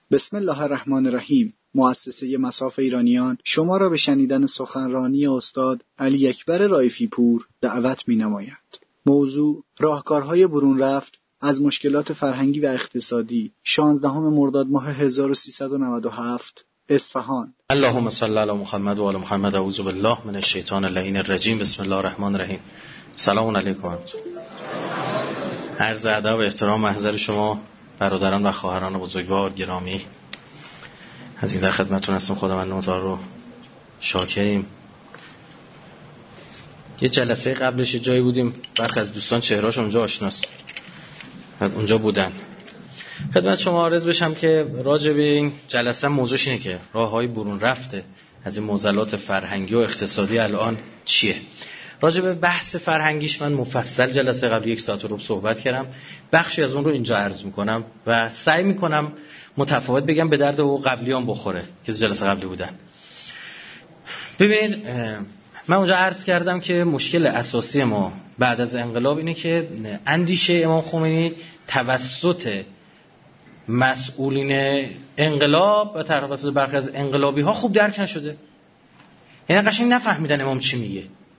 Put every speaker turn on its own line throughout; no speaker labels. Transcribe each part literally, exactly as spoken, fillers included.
بسم الله الرحمن الرحیم. مؤسسه مصاف ایرانیان شما را به شنیدن سخنرانی استاد علی اکبر رائفی پور دعوت می‌نماید. موضوع راهکارهای برون رفت از مشکلات فرهنگی و اقتصادی. شانزدهم مرداد ماه هزار و سیصد و نود و هفت، اصفهان.
اللهم صل علی محمد و آل محمد. اعوذ بالله من الشیطان اللعین الرجیم. بسم الله الرحمن الرحیم. سلام علیکم. عرض ادب و احترام محضر شما برادران و خواهران بزرگوار گرامی. از این در خدمتتون هستم. خداوند متعال رو شاکریم. یه جلسه قبلش یه جایی بودیم، برخی از دوستان چهرهاش اونجا آشناست، اونجا بودن. خدمت شما عرض بشم که راجع به این جلسه موضوعش اینه که راههای برون رفته از این معضلات فرهنگی و اقتصادی الان چیه. راجع به بحث فرهنگیش من مفصل جلسه قبل یک ساعت و ربع صحبت کردم. بخشی از اون رو اینجا عرض میکنم و سعی میکنم متفاوت بگم به درد و قبلیان بخوره که جلسه قبلی بودن. ببینید، من اونجا عرض کردم که مشکل اساسی ما بعد از انقلاب اینه که اندیشه امام خمینی توسط مسئولین انقلاب و توسط برخی از انقلابی ها خوب درک نشده. یعنی قشنگ نفهمیدن امام چی میگه.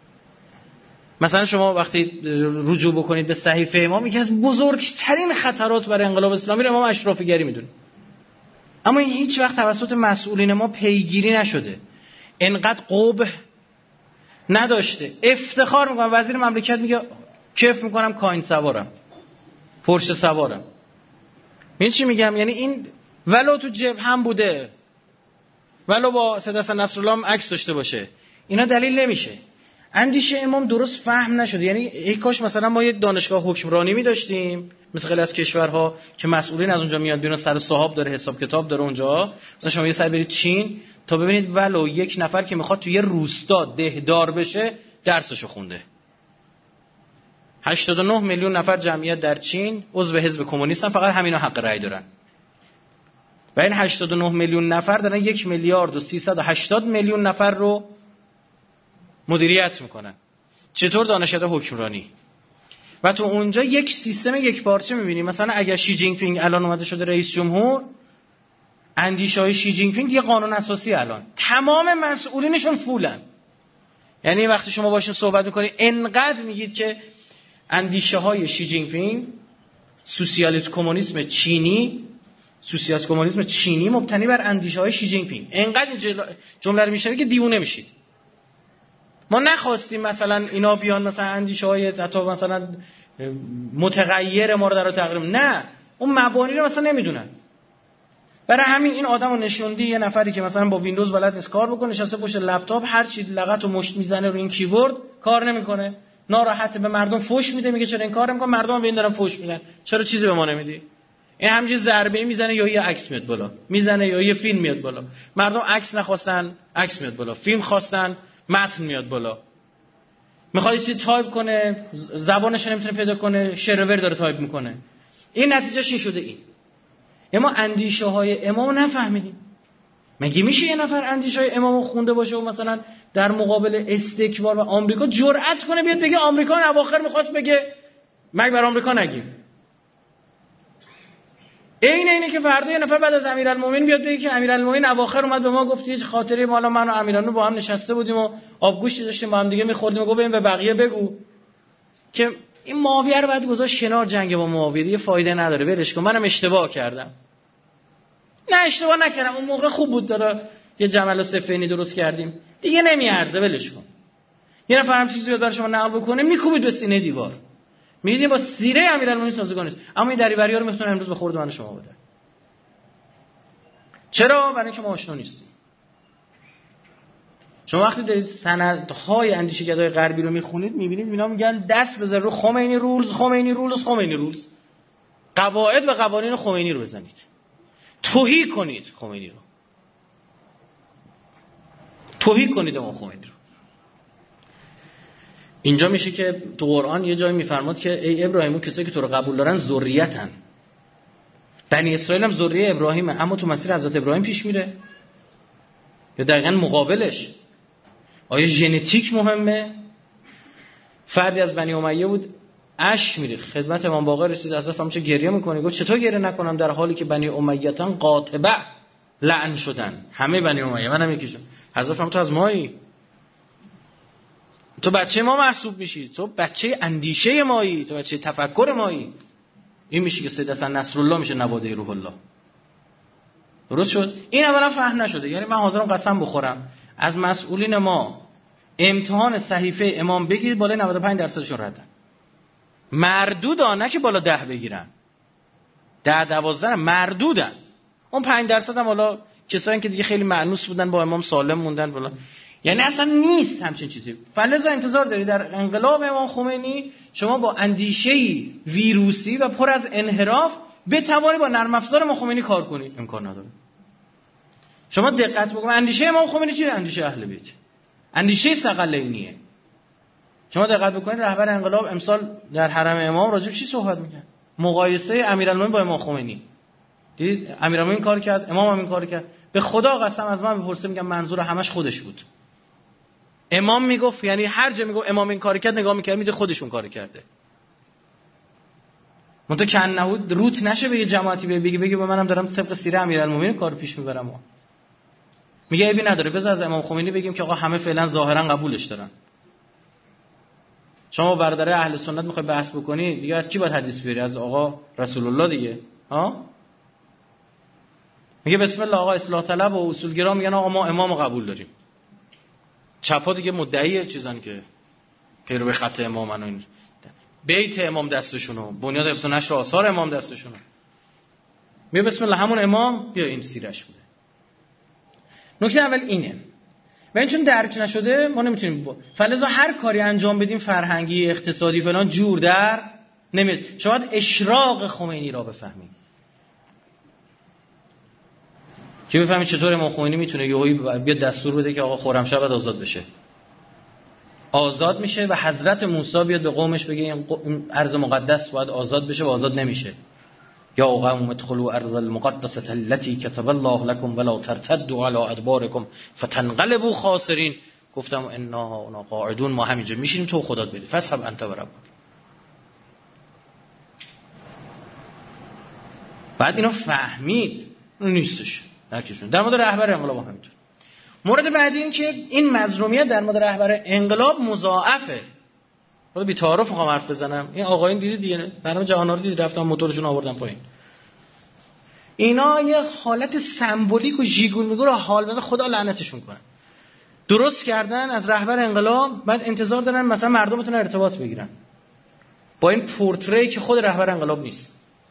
مثلا شما وقتی رجوع بکنید به صحیفه امام، یکی از بزرگترین خطرات برای انقلاب اسلامی رو امام اشرافی‌گری میدونه، اما این هیچ وقت توسط مسئولین ما پیگیری نشده. انقدر قبح نداشته. افتخار میکنم، وزیر مملکت میگه کیف میکنم کاین سوارم، پرشه سوارم. این چی میگم؟ یعنی این ولو تو جبهه هم بوده، ولو با سید حسن نصرالله هم عکس داشته باشه، اینا دلیل نمیشه. اندیشه امام درست فهم نشده. یعنی ای کاش مثلا ما یک دانشگاه حکمرانی می داشتیم مثل خیلی از کشورها که مسئولین از اونجا میاد بیرون، سر صاحب داره، حساب کتاب داره اونجا. مثلا شما یه سر برید چین تا ببینید ولو یک نفر که میخواد توی یه روستا دهدار بشه درسشو خونده. هشتاد و نه میلیون نفر جمعیت در چین عضو حزب کمونیستن، فقط همینا حق رأی دارن. و این هشتاد و نه میلیون نفر دارن یک میلیارد و سیصد و هشتاد میلیون نفر رو مدیریت میکنن. چطور؟ دانشکده حکمرانی. و تو اونجا یک سیستم یک پارچه میبینی. مثلا اگر شی جینگ پینگ الان اومده شده رئیس جمهور، اندیشه های شی جینگ پینگ یه قانون اساسی الان تمام مسئولینشون فولن. یعنی وقتی شما باشین صحبت میکنید انقدر میگید که اندیشه های شی جینگ پینگ، سوسیالیسم کمونیسم چینی، سوسیالیسم کمونیسم چینی مبتنی بر اندیشه های شی جینگ پینگ، انقدر این جمله رو میشنوید که دیوونه میشید. ما نخواستیم مثلا اینا بیان مثلا اندیشه های حتی مثلا متغیر ما رو در تغییر، نه، اون مبانی رو مثلا نمیدونن. برای همین این آدمو نشوندی یه نفری که مثلا با ویندوز بلد نیست کار بکنه، نشسته پشت لپتاپ هر چی لغت و مشت میزنه رو این کیبورد، کار نمیکنه، ناراحته، به مردم فوش میده، میگه چرا این کار نمیکنه، مردم به این دارن فوش میدن، چرا چیزی به ما نمیدی. این همینجوری ضربه میزنه یا یه عکس میاد بالا، میزنه یا یه فیلم میاد بالا. مردم عکس نخواستن، عکس میاد بالا، فیلم خواستن، متن میاد بالا. میخواد یه چیزی تایپ کنه، زبانش نمیتونه پیدا کنه، شرور داره تایپ میکنه. این نتیجهش این شده. این اما اندیشه های امام نفهمیدیم. مگه میشه یه نفر اندیشه های امامو خونده باشه و مثلا در مقابل استکبار و آمریکا جرأت کنه بیاد بگه آمریکا اواخر میخواست بگه مگه بر آمریکا نگیم؟ این اینه که فردا یه نفر بعد از امیرالمومنین بیاد بگه که امیرالمومنین اواخر اومد به ما گفت یه خاطره مالا من و امیرالمومنین با هم نشسته بودیم و آبگوشتی داشتیم با هم دیگه می‌خوردیم و گفت بریم به بقیه بگو که این معاویه رو بعد گذاشت کنار، جنگ با معاویه دیگه فایده نداره، ولش کن، منم اشتباه کردم. نه اشتباه نکردم، اون موقع خوب بود، داره یه جمل و صفینی درست کردیم، دیگه نمیارزه، ولش کن. یه نفر هم چیزی رو برای شما نقل بکنه میکوبید به سینه دیوار. می‌بینید با سیره امیرالمومنین سازگار نیست. اما این دریوری‌ها رو میتونه امروز به خورد من شما بده. چرا؟ برای اینکه ما آشنا نیستیم. شما وقتی دارید سندهای اندیشه‌گرای غربی رو میخونید میبینید اینا میگن دست بزن رو خمینی رولز، خمینی رولز، خمینی رولز. قواعد و قوانین خمینی رو بزنید. توهی کنید خمینی رو. توهی کنید اون خمینی رو. اینجا میشه که تو قرآن یه جایی میفرماد که ای ابراهیم، اون کسایی که تو رو قبول دارن ذریتن. بنی اسرائیل هم ذریه ابراهیمه، اما تو مسیر حضرت ابراهیم پیش میره یا دقیقاً مقابلش؟ آیا ژنتیک مهمه؟ فردی از بنی امیه بود، اشک میریخت خدمت امام باقر رسید، حضرت فهمید چه گریه میکنه. گفت چطور گریه نکنم در حالی که بنی امیتان قاطبه لعن شدن، همه بنی امیه، منم یکیشون. حضرت فهمید تو از مایی، تو بچه ما محسوب میشی، تو بچه اندیشه مایی، تو بچه تفکر مایی. این میشه که سید حسن نصرالله میشه نواده روح الله. درست شد؟ این اولا فهم نشده. یعنی من حاضرم قسم بخورم از مسئولین ما امتحان صحیفه امام بگیرید بالای نود و پنج درصدشون ردن. مردودا، نه که بالا ده بگیرن، ده دوازده مردودن. اون پنج درصد هم حالا کسایی که دیگه خیلی مأنوس بودن با امام سالم موندن بالا. یعنی اصلا نیست همچین چیزی. فلذا انتظار داری در انقلاب امام خمینی شما با اندیشه‌ای ویروسی و پر از انحراف بتوانی با نرم افزار امام خمینی کار کنی؟ امکان نداره. شما دقت بکنید اندیشه امام خمینی چیه؟ اندیشه اهل بیت، اندیشه ثقلینیه. شما دقت بکنید رهبر انقلاب امسال در حرم امام راجع به چی صحبت می‌کنه؟ مقایسه امیرالمومنین با امام خمینی. دیدید امیرالمومنین کار کرد، امام هم این کار کرد. به خدا قسم از من بپرسه میگم منظور همش خودش بود. امام میگفت، یعنی هر جا میگفت امام این کار کرد نگاه میکرد میده خودشون کار کرده. منتها کنهود روت نشه به یه جماعتی بگی بگی به منم دارم طبق سیره امیرالمومنین کار پیش میبرم. میگه ایبی نداره، بذار از امام خمینی بگیم که آقا همه فعلا ظاهرا قبولش دارن. شما برادر اهل سنت میخوای بحث بکنی دیگه از کی باید حدیث بیاری؟ از آقا رسول الله دیگه. ها میگه بسم الله آقا اصلاح طلب و اصولگرا میگن آقا ما امامو قبول داریم. چپا دیگه مدعی چیزن که پیرو به خط امامن و این بیت امام دستشونو، بنیاد حفظ و نشر آثار امام دستشونو. میگه بسم الله همون امام بیا این سیرش بوده. نکته اول اینه. و این چون درک نشده ما نمیتونیم با... فلذا هر کاری انجام بدیم فرهنگی اقتصادی فلان جور در نمیاد. شاید اشراق خمینی را بفهمیم که بفهمید چطور امام خمینی میتونه یهویی بیاد دستور بده که آقا خرمشاه باید آزاد بشه. آزاد میشه و حضرت موسی بیاد به قومش بگه این ارض مقدس باید آزاد بشه و آزاد نمیشه. یا قوم ادخلوا ارض المقدسه التي كتب الله لكم ولا ترتدوا على ادباركم فتنقلبوا خاسرین. گفتم انا قاعدون، ما همینجا میشینیم تو خدات بدی فسحب انت و ربک. بعد اینو فهمید نیستش درکشون. در مورد رهبر انقلاب همینطور. مورد بعدی این که این مظلومیت در مورد رهبر انقلاب مضاعفه. حالا بی تعارف میخوام حرف بزنم. این آقایون دیدید دیگه، برنامه جهان رو دیدید، رفتن موتورشون آوردن پایین. اینا یه حالت سمبولیک و ژیگول میگو رو حال بده خدا لعنتشون کنه. درست کردن از رهبر انقلاب، بعد انتظار دارن مثلا مردم بتونن ارتباط بگیرن با این پورتری که خود رهبر انقلاب نیست.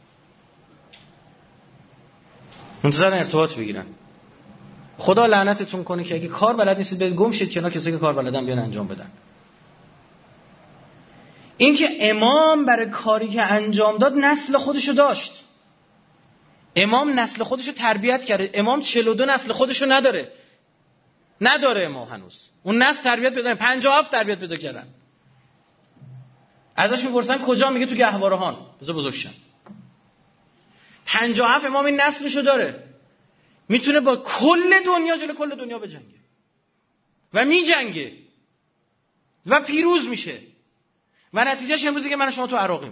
منتظر ارتباط بگیرن. خدا لعنتتون کنه که اگه کار بلد نیستید برید گم شید کنار کسی که کار بلدن بیان انجام بدن. این که امام برای کاری که انجام داد نسل خودشو داشت. امام نسل خودشو تربیت کرده. امام چهل و دو نسل خودشو نداره. نداره امام هنوز. اون نسل تربیت پیدا کردن، پنجاه و هفت تربیت پیدا کردن. ازش میپرسن کجا؟ میگه تو گهوارهان. بذار بزرگ شن. پنجاه و هفت امام این نسلشو داره. میتونه با کل دنیا جلوی کل دنیا بجنگه. و میجنگه. و پیروز میشه. و نتیجهش امروزی که من شما تو عراقیم.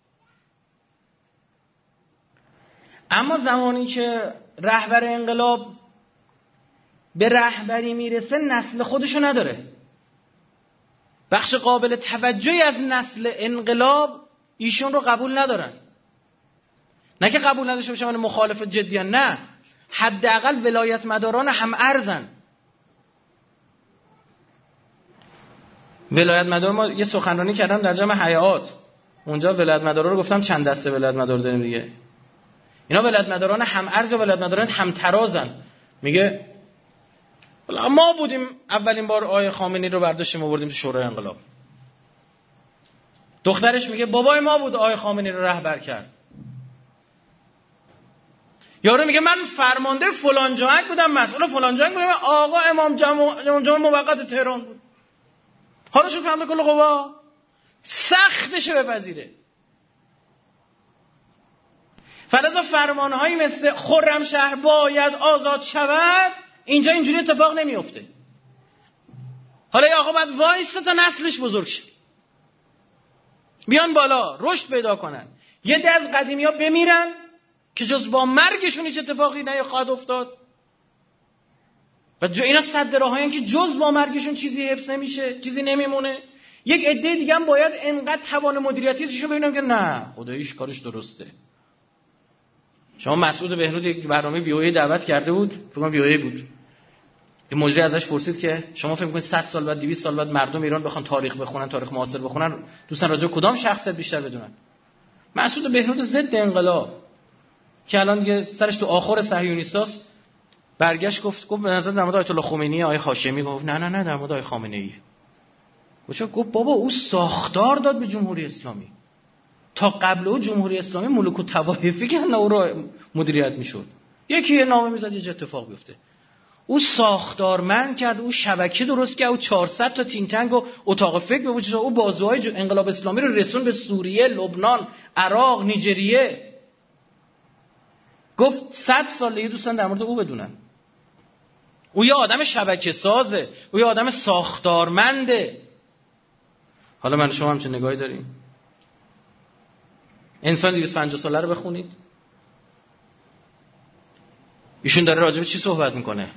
اما زمانی که رهبر انقلاب به رهبری میرسه نسل خودشو نداره. بخش قابل توجهی از نسل انقلاب ایشون رو قبول ندارن. نه که قبول نداشته باشن من مخالف جدی، نه، حداقل ولایت مداران هم ارزن. ولایت مدار ما یه سخنرانی کردم در جمع حیات، اونجا ولایت مدارا رو گفتم چند دسته ولایت مدار داریم دیگه. اینا ولایت مداران هم ارز و ولایت مداران هم ترازن. میگه ما بودیم اولین بار آقای خامنه‌ای رو برداشتیم آوردیم تو شورای انقلاب. دخترش میگه بابای ما بود آقای خامنه‌ای رو رهبر کرد. یارو میگه من فرمانده فلان جنگ بودم، مسئول فلان جنگ بودم، آقا امام جمع جمع موقت تهران بود. حالا شو فهمده کل قوا سختشه بپذیره. فلذا فرمانهایی مثل خرمشهر باید آزاد شود اینجا اینجوری اتفاق نمیفته. حالا یا آقا باید وایسته تا نسلش بزرگ شه. بیان بالا، رشد پیدا کنن. یه ده از قدیمی‌ها بمیرن که جز با مرگشون هیچ اتفاقی نخواهد افتاد و جو اینا صد راهاین که جز با مرگشون چیزی حفظ نمیشه، چیزی نمیمونه. یک عده دیگه هم باید انقدر توان مدیریتیشون ببینم که نه خداییش کارش درسته. شما مسعود بهنود یک برنامه وی او ای دعوت کرده بود، فکر کنم وی او ای بود. یه مجری ازش پرسید که شما فکر می‌کنید صد سال بعد دویست سال بعد مردم ایران بخوان تاریخ بخونن، تاریخ معاصر بخونن، دوستان راجع به کدام شخصیت بیشتر بدونن؟ مسعود بهنود ضد انقلاب که الان دیگه سرش تو آخر صهیونیستاست، برگشت گفت گفت به نظر در مورد آیت الله خمینی آیه هاشمی گفت نه نه نه در مورد آیه خامنه‌ای. گفت گفت بابا او ساختار داد به جمهوری اسلامی. تا قبل او جمهوری اسلامی ملوک و طوایفی که او رو مدیریت میشد. یکی یه نامه میزد یه اتفاق بیفته. او ساختارمند کرد، او شبکه درست کرد، او چهارصد تا تین تنگ و اتاق فکر به وجود او بازوهای انقلاب اسلامی رو رسون به سوریه، لبنان، عراق، نیجریه. گفت صد ساله دوستان در مورد او بدونن. او یه آدم شبکه سازه، او یه آدم ساختارمنده. حالا من شما همچین نگاهی داریم؟ انسان دویست و پنجاه ساله رو بخونید. ایشون داره راجع به چی صحبت میکنه؟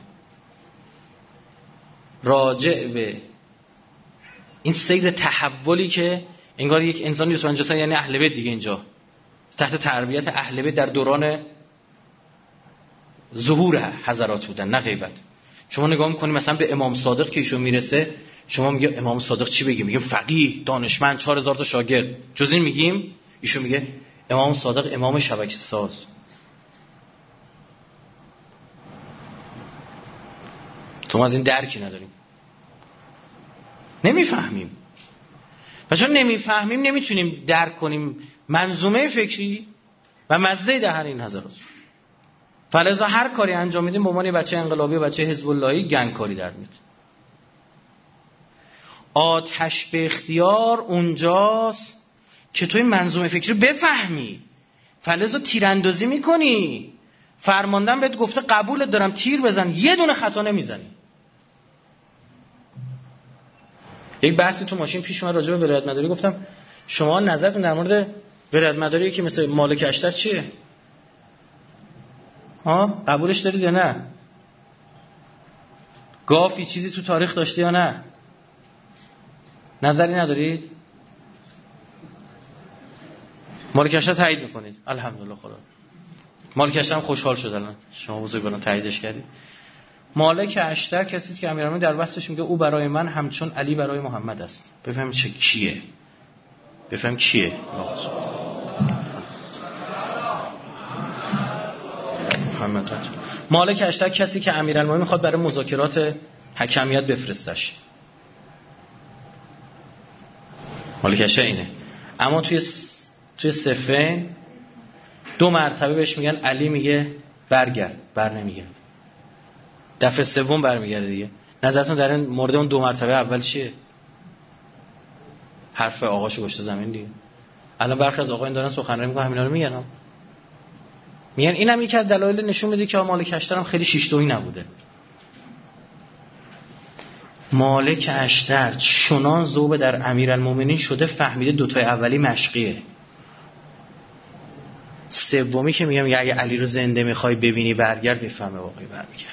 راجع به این سیر تحولی که انگار یک انسان دویست و پنجاه ساله یعنی اهل بیت دیگه اینجا تحت تربیت اهل بیت در دوران ظهور حضرات بودن، نه غیبت. شما نگاه میکنید مثلا به امام صادق که ایشون میرسه، شما میگه امام صادق چی بگیم؟ میگیم فقیه، دانشمند، چهار هزار تا شاگرد. جز این میگیم؟ ایشون میگه امام صادق امام شبکه ساز. تو ما از این درکی نداریم، نمیفهمیم و چون نمیفهمیم نمیتونیم درک کنیم منظومه فکری و مزه دهن این حضرات. فلذا هر کاری انجام میدیم به عنوان یه بچه انقلابی و بچه حزب اللهی گنگ کاری در میاد. آتش به اختیار اونجاست که توی منظومه فکری بفهمی، فلذا تیراندازی میکنی. فرماندن بهت گفته قبولت دارم تیر بزن، یه دونه خطا نمیزنی. یک بحثی تو ماشین پیش اومد راجع به ولایت مداری، گفتم شما نظرتون در مورد ولایت مداری که مثل مالک اشتر چیه؟ ها قبولش دارید یا نه؟ گافی چیزی تو تاریخ داشته یا نه؟ نظری ندارید؟ مالک اشتر تایید میکنید؟ الحمدلله خدا. مالک اشتر هم خوشحال شد الان شما بزرگواران تاییدش کردید. مالک اشتر کسی که امیرالمومنین در وصفش میگه او برای من همچون علی برای محمد است. بفهم چه کیه؟ بفهم کیه؟ محمد. مالک اشتر کسی که امیرالمومنین میخواد برای مذاکرات حکمیت بفرستش. مالک اشتر اینه. اما توی س... توی صفین دو مرتبه بهش میگن علی میگه برگرد، بر نمیگرد. دفعه سوم برمیگرده دیگه. نظرتون در این مورد اون دو مرتبه اول چیه؟ حرف آقاشو گشته زمین دیگه. الان برخی از آقایان دارن سخنرانی میکنن همینا رو میگن. میگن اینم یکی از دلایل نشون میده که مالک اشتر هم خیلی شیشتویی نبوده. مالک اشتر چنان ذوب در امیرالمومنین شده فهمیده دوتای اولی مشقیه. سومی که میگم اگه علی رو زنده میخوای ببینی برگرد، میفهمه واقعی برمیگرد.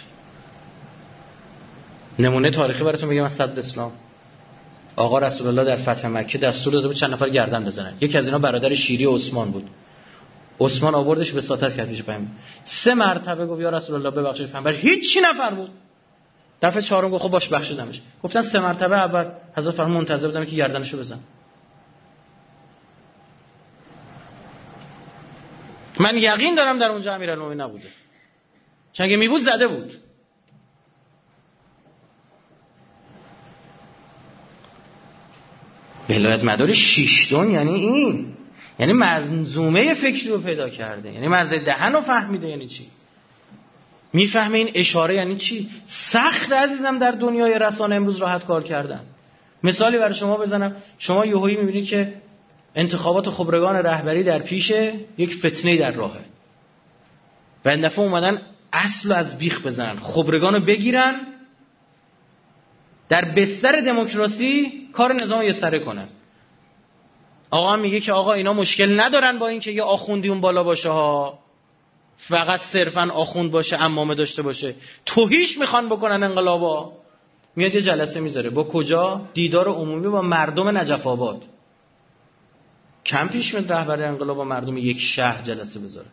نمونه تاریخی براتون میگم از صدر اسلام. آقا رسول الله در فتح مکه دستور داده بود چند نفر گردن بزنن. یکی از اینا برادر شیری عثمان بود. عثمان آوردش به ساتت کردش پیامبر. سه مرتبه گفت یا رسول الله ببخشید پیامبر هیچ نفر بود. دفعه چهارم گفت خب باش بخشیدمش. گفتن سه مرتبه اول حضرت فرمان منتظر بودم که گردنشو بزن. من یقین دارم در اونجا امیرالمومنین نبوده. چون اگه می بود زده بود. ولایت مداری شیشتون یعنی این، یعنی منظومه فکری رو پیدا کرده، یعنی مزه دهن رو فهمیده. یعنی چی؟ میفهمه این اشاره یعنی چی؟ سخت عزیزم در دنیای رسانه امروز راحت کار کردن. مثالی برای شما بزنم، شما یهویی میبینید که انتخابات خبرگان رهبری در پیشه، یک فتنه در راهه و این دفعه اومدن اصل از بیخ بزنن، خبرگان رو بگیرن، در بستر دموکراسی کار نظام یه سره کنن. آقا میگه که آقا اینا مشکل ندارن با این که یه آخوندی اون بالا باشه ها، فقط صرفا آخوند باشه، عمامه داشته باشه. توهیش میخوان بکنن انقلابا. میاد یه جلسه میذاره با کجا؟ دیدار عمومی با مردم نجف آباد. کم پیش میاد رهبر انقلاب با مردم یک شهر جلسه بذاره.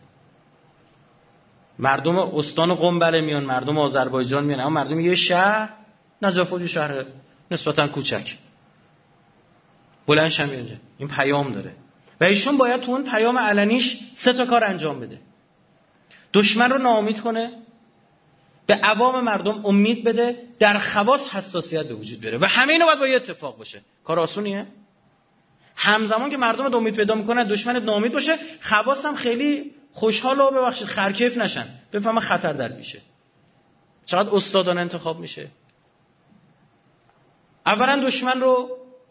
مردم استان قم بله میان، مردم آذربایجان میان، اما مردم یه شهر نجف آباد شهر نسبتا کوچک بلند شم اینجا. این پیام داره و ایشون باید تو اون پیام علنیش سه تا کار انجام بده: دشمن رو ناامید کنه، به عوام مردم امید بده، در خواص حساسیت به وجود بیاره. و همه اینا باید با یه اتفاق باشه. کار آسونیه؟ همزمان که مردم رو امید پیدا میکنن دشمنت ناامید باشه، خواص هم خیلی خوشحال و ببخشید خرکیف نشن، بفهمن خطر در پیشه. چقدر استادانه انتخاب میشه. اولا دشمن رو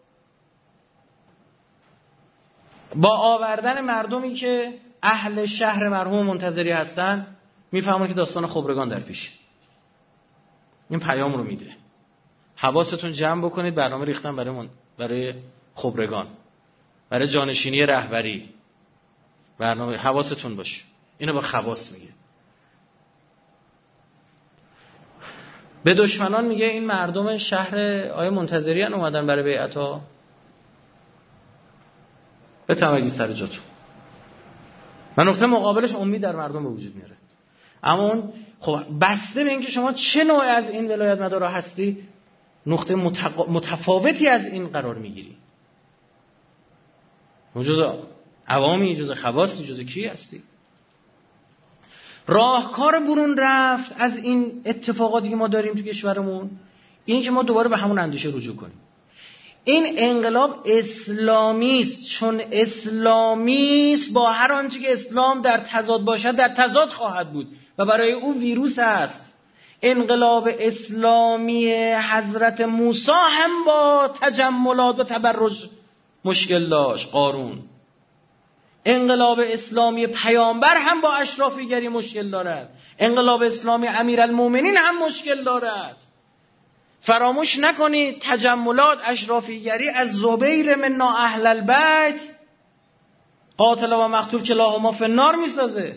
با آوردن مردمی که اهل شهر مرحوم منتظری هستن میفهمن که داستان خبرگان در پیشه. این پیام رو میده: حواستون جمع بکنید، برنامه ریختن برای من... برای خبرگان، برای جانشینی رهبری، برنامه حواستون باشه. اینو با خواص میگه. به دشمنان میگه این مردم شهر آیه منتظری ان اومدن برای بیعتا، به تمگی سر جاتون. و نقطه مقابلش امید در مردم به وجود میاره. اما اون خب بسته به اینکه شما چه نوع از این ولایت مدارا هستی، نقطه متق... متفاوتی از این قرار میگیری. جز عوامی، جز خواصی، جز کی هستی؟ راهکار برون رفت از این اتفاقاتی که ما داریم تو کشورمون این که ما دوباره به همون اندیشه رجوع کنیم. این انقلاب اسلامی است، چون اسلامی است با هر آنچه که اسلام در تضاد باشد در تضاد خواهد بود و برای او ویروس است. انقلاب اسلامی حضرت موسی هم با تجملات و تبرج مشکل داشت، قارون. انقلاب اسلامی پیامبر هم با اشرافیگری مشکل دارد. انقلاب اسلامی امیرالمومنین هم مشکل دارد. فراموش نکنید تجملات اشرافیگری از زبیر منا اهل البیت قاتل و مقتول کلاهما فی النار میسازه.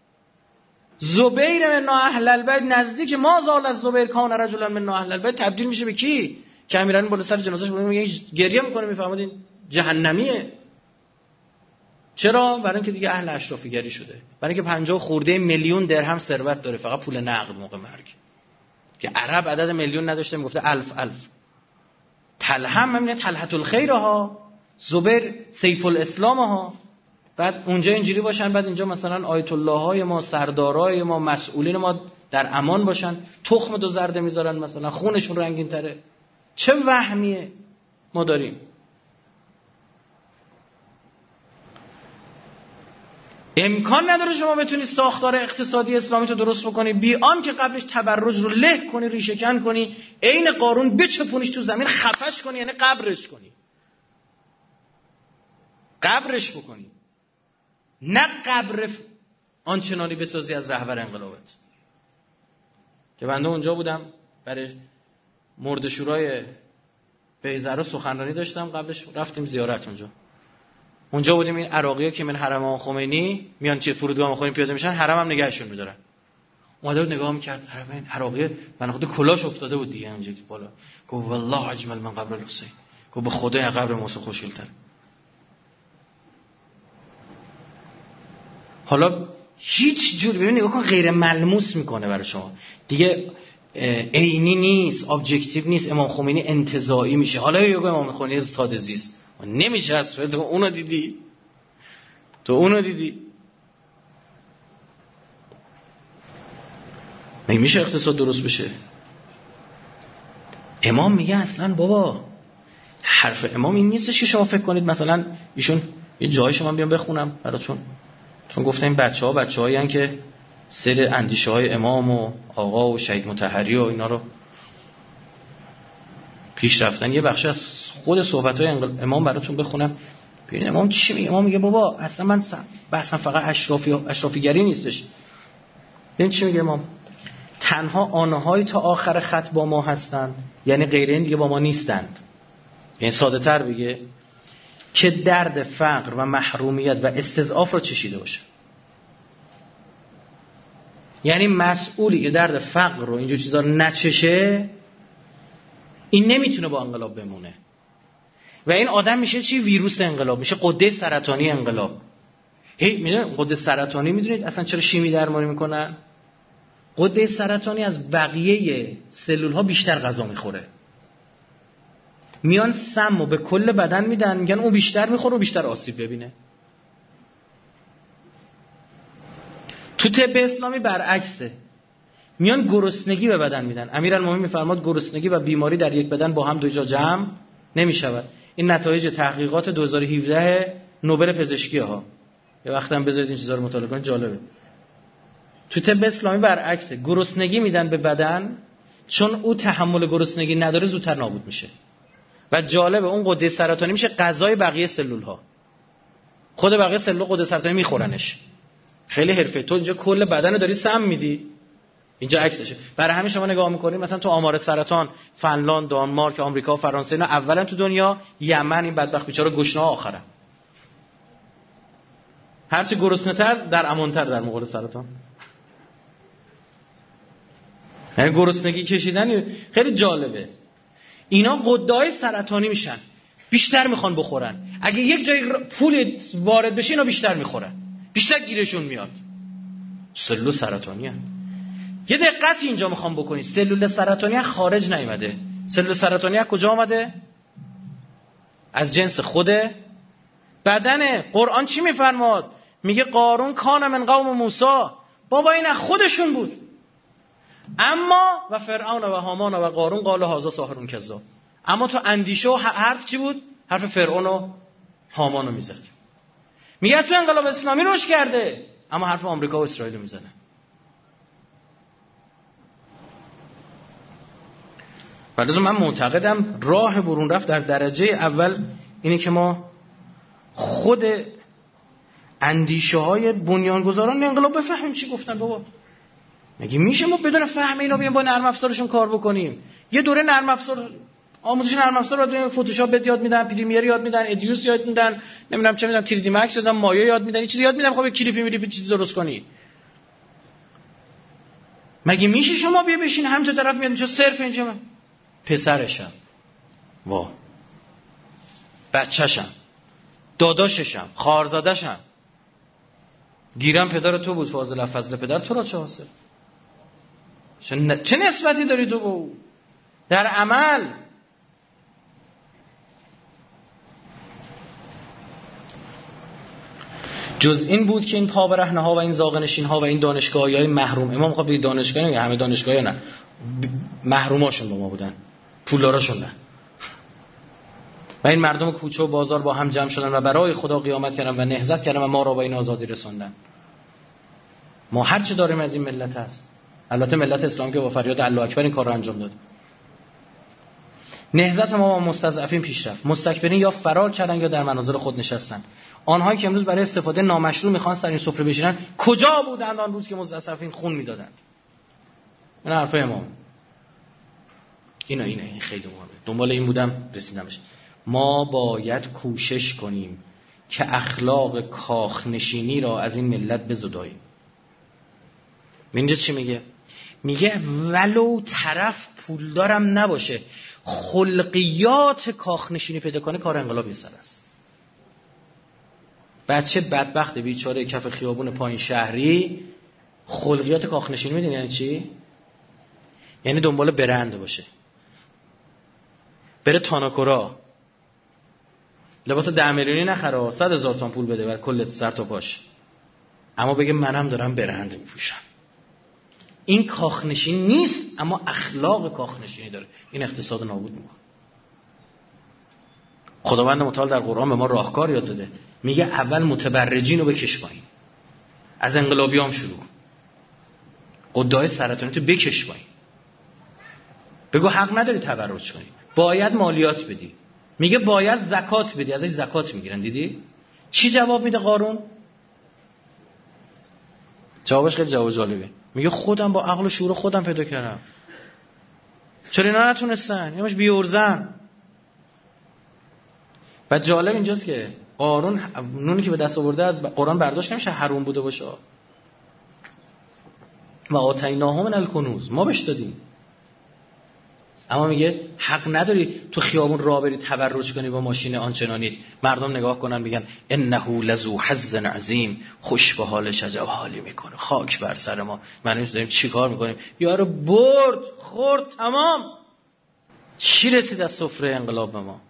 زبیر منا اهل البیت نزدیک ما زال از زبیر کان رجلا منا اهل البیت تبدیل میشه به کی؟ که امیران بالا سر جنازه‌اش میگه گریه میکنه، میفهمید این جهنمیه. چرا؟ برای اینکه دیگه اهل اشرافیگری شده، برای اینکه پنجاه خورده میلیون درهم ثروت داره، فقط پول نقد موقع مرگ. که عرب عدد میلیون نداشته، میگفته الف الف. تلهم همینه تلحت الخیر ها، زبیر سیف الاسلام ها. بعد اونجا اینجوری باشن، بعد اینجا مثلا آیت الله های ما، سردارای ما، مسئولین ما در امان باشن، تخم دو زرده میذارن، مثلا خونشون رنگین تره. چه وهمیه ما داریم. امکان نداره شما بتونی ساختار اقتصادی اسلامی تو درست بکنی بی آن که قبلش تبرج رو له کنی، ریشه کن کنی، عین قارون بچپونیش تو زمین، خفش کنی، یعنی قبرش کنی، قبرش بکنی، نه قبر آنچنانی بسازی از رهبر انقلابت. که بنده اونجا بودم برای مرده‌شورای بیضرا سخنرانی داشتم، قبلش رفتیم زیارت اونجا. اونجا بودیم این عراقی‌ها که من حرم امام خمینی میان چه فرودگاه امام خمینی پیاده میشن، حرم هم نگهشون می‌دارن. اومده بود نگاه می‌کرد، حرم این عراقی من خود کلاش افتاده بود دیگه اونجا بالا. گفت والله اجمل من قبر الحسین. گفت به خدا قبر موسی خوشگل‌تر. حالا هیچ جور ببین نگاه کن، غیر ملموس میکنه برای شما دیگه، عینی نیست، ابجکتیو نیست. امام خمینی انتزاعی میشه. حالا یا امام خمینی ساده زیست نمیشه اصلا. تو اونو دیدی؟ تو اونو دیدی؟ نمیشه اقتصاد درست بشه. امام میگه اصلا بابا حرف امام این نیستش که شما فکر کنید مثلا ایشون یه جای شما بیام بخونم براتون، چون گفتم این بچه‌ها بچه‌هایی ان که سر اندیشه‌های امام و آقا و شهید مطهری و اینا رو پیش رفتن. یه بخش از خود صحبت‌های امام براتون بخونم ببینید امام چی میگه. امام میگه بابا اصلا من بحثم فقط اشرافی اشرافیگری نیستش. ببین چی میگه امام: تنها آنهایی تا آخر خط با ما هستند، یعنی غیر این دیگه با ما نیستند. یعنی ساده تر بگه که درد فقر و محرومیت و استضعاف رو چشیده باشه. یعنی مسئولی که درد فقر رو اینجور چیزا نچشه، این نمیتونه با انقلاب بمونه و این آدم میشه چی؟ ویروس انقلاب، میشه غده سرطانی انقلاب. هی میدونید غده سرطانی، میدونید اصلا چرا شیمی درمانی میکنن؟ غده سرطانی از بقیه سلول ها بیشتر غذا میخوره، میان سمو به کل بدن میدن، میگن اون بیشتر میخوره و بیشتر آسیب ببینه. تو طب اسلامی برعکسه، میان گرسنگی به بدن میدن. امیرالمومنین میفرماد گرسنگی و بیماری در یک بدن با هم دو جا جمع نمیشود. این نتایج تحقیقات دو هزار و هفده نوبل پزشکی ها، یه وقتی هم بذارید این چیزا رو مطالعه کنید، جالبه. تو طب اسلامی برعکسه، گرسنگی میدن به بدن، چون او تحمل گرسنگی نداره زودتر نابود میشه و جالبه اون غده سرطانی میشه غذای بقیه سلول ها. خود بقیه سلول غده سرطانی میخورنش. خیلی حرفه. تو اینجا کل بدن رو داری سم میدی، اینجا عکسشه. برای همین شما نگاه میکنید مثلا تو آمار سرطان فنلاند، دانمارک، آمریکا، فرانسه، اینا اولا تو دنیا، یمن این بدبخت بیچاره گشنه آخره. هرچی گرسنه‌تر در امان‌تر در مقابل سرطان. یعنی گرسنگی کشیدن خیلی جالبه. اینا غده‌های سرطانی میشن، بیشتر میخوان بخورن. اگه یک جای پول وارد بشه اینا بیشتر میخورن، بیشتر گیرشون میاد. سلول سرطانی هست. یه دقتی اینجا میخوام بکنید، سلول سرطانی خارج نیومده. سلول سرطانی از کجا آمده؟ از جنس خود بدنه. قرآن چی میفرماد؟ میگه قارون کان من قوم موسی. بابا این از خودشون بود. اما و فرعون و هامان و قارون قال هذا ساحر کذاب. اما تو اندیشه و حرف چی بود؟ حرف فرعون و هامان رو میزد. میگه تو انقلاب اسلامی رشد کرده، اما حرف آمریکا و اسرائیل رو میزنه. ولی من معتقدم راه برون رفت در درجه اول اینه که ما خود اندیشه های بنیانگذاران انقلاب بفهمیم چی گفتن. بابا مگه میشه ما بدون فهم اینا بیایم با نرم افزارشون کار بکنیم؟ یه دوره نرم افزار، آموزش نرم افزار رو فتوشاپ بهت یاد میدن، پریمیر یاد میدن، ادیوس یاد میدن، نمیدونم چه میدونم تری دی مکس یاد میدن، مایا یاد میدن، این چیزی یاد میدن. خب کلیپی میری چیزی درست کنی. مگه میشه شما بیا بشین هم تو طرف میاد چه صرف اینجا پسرشم، وا بچه‌شم، داداششم، خواهرزاده‌شم، گیرم پدر تو بود، فاضل فضل پدر تو را چه حاصل؟ چه نسبتی داری تو با او؟ در عمل جز این بود که این پا برهنه ها و این زاغنشین ها و این دانشگاهی های محروم، امام خب بگید دانشگاه نه، همه دانشگاه نه، محروماشون با ما بودن، پولداراشون نه. و این مردم کوچه و بازار با هم جمع شدن و برای خدا قیامت کردن و نهضت کردن و ما را به این آزادی رساندن. ما هر چه داریم از این ملت هست. البته ملت اسلامی که با فریاد الله اکبر این کار رو انجام داد. نهضت ما با مستضعفین پیش رفت. مستکبرین یا فرار کردن یا در منازل خود نشستن. آنهایی که امروز برای استفاده نامشروع میخوان سر این سفره بشینن کجا بودند آن روز که مستضعفین خون میدادند؟ این حرف امام. اینا اینا این خیلی مهمه. دنبال این بودم رسیدمش. ما باید کوشش کنیم که اخلاق کاخنشینی را از این ملت بزداییم. اینجا چی میگه؟ میگه ولو طرف پولدارم نباشه، خلقیات کاخنشینی پیدا کنه، کار انقلاب یه سر است. بچه بدبخت بیچاره کف خیابون پایین شهری خلقیات کاخنشینی میدونی یعنی چی؟ یعنی دنبال برند باشه، بره تاناکورا لباس ده میلیونی نخره، صد هزار تومان پول بده بر کل سر تا پاش، اما بگه منم دارم برند میپوشم. این کاخنشین نیست، اما اخلاق کاخنشینی داره. این اقتصاد نابود میکنه. خداوند متعال در قرآن به ما راهکار یاد داده. میگه اول متبرجین رو بکش پایین، از انقلابیام شروع، غده‌های سرطانی تو بکش پایین، بگو حق نداری تبرج کنی، باید مالیات بدی. میگه باید زکات بدی، ازش زکات میگیرن. دیدی چی جواب میده قارون؟ جوابش خیلی جواب جالبه. میگه خودم با عقل و شعور خودم پیدا کردم، چرا اینا نتونستن؟ ایناش بیورزن. و جالب اینجاست که قارون نونی که به دست آورده از قرآن برداشت نمیشه حروم بوده باشه. و آتیناهم من الکنوز، ما بهش دادیم. اما میگه حق نداری تو خیابون راه بری تبرج کنی با ماشین آنچنانی، مردم نگاه کنن بگن انه لذو حظ عظیم، خوش به حالش عجب حالی میکنه، خاک بر سر ما. من این داریم چیکار میکنیم؟ یارو برد خورد تمام. چی رسید از سفره انقلاب به ما؟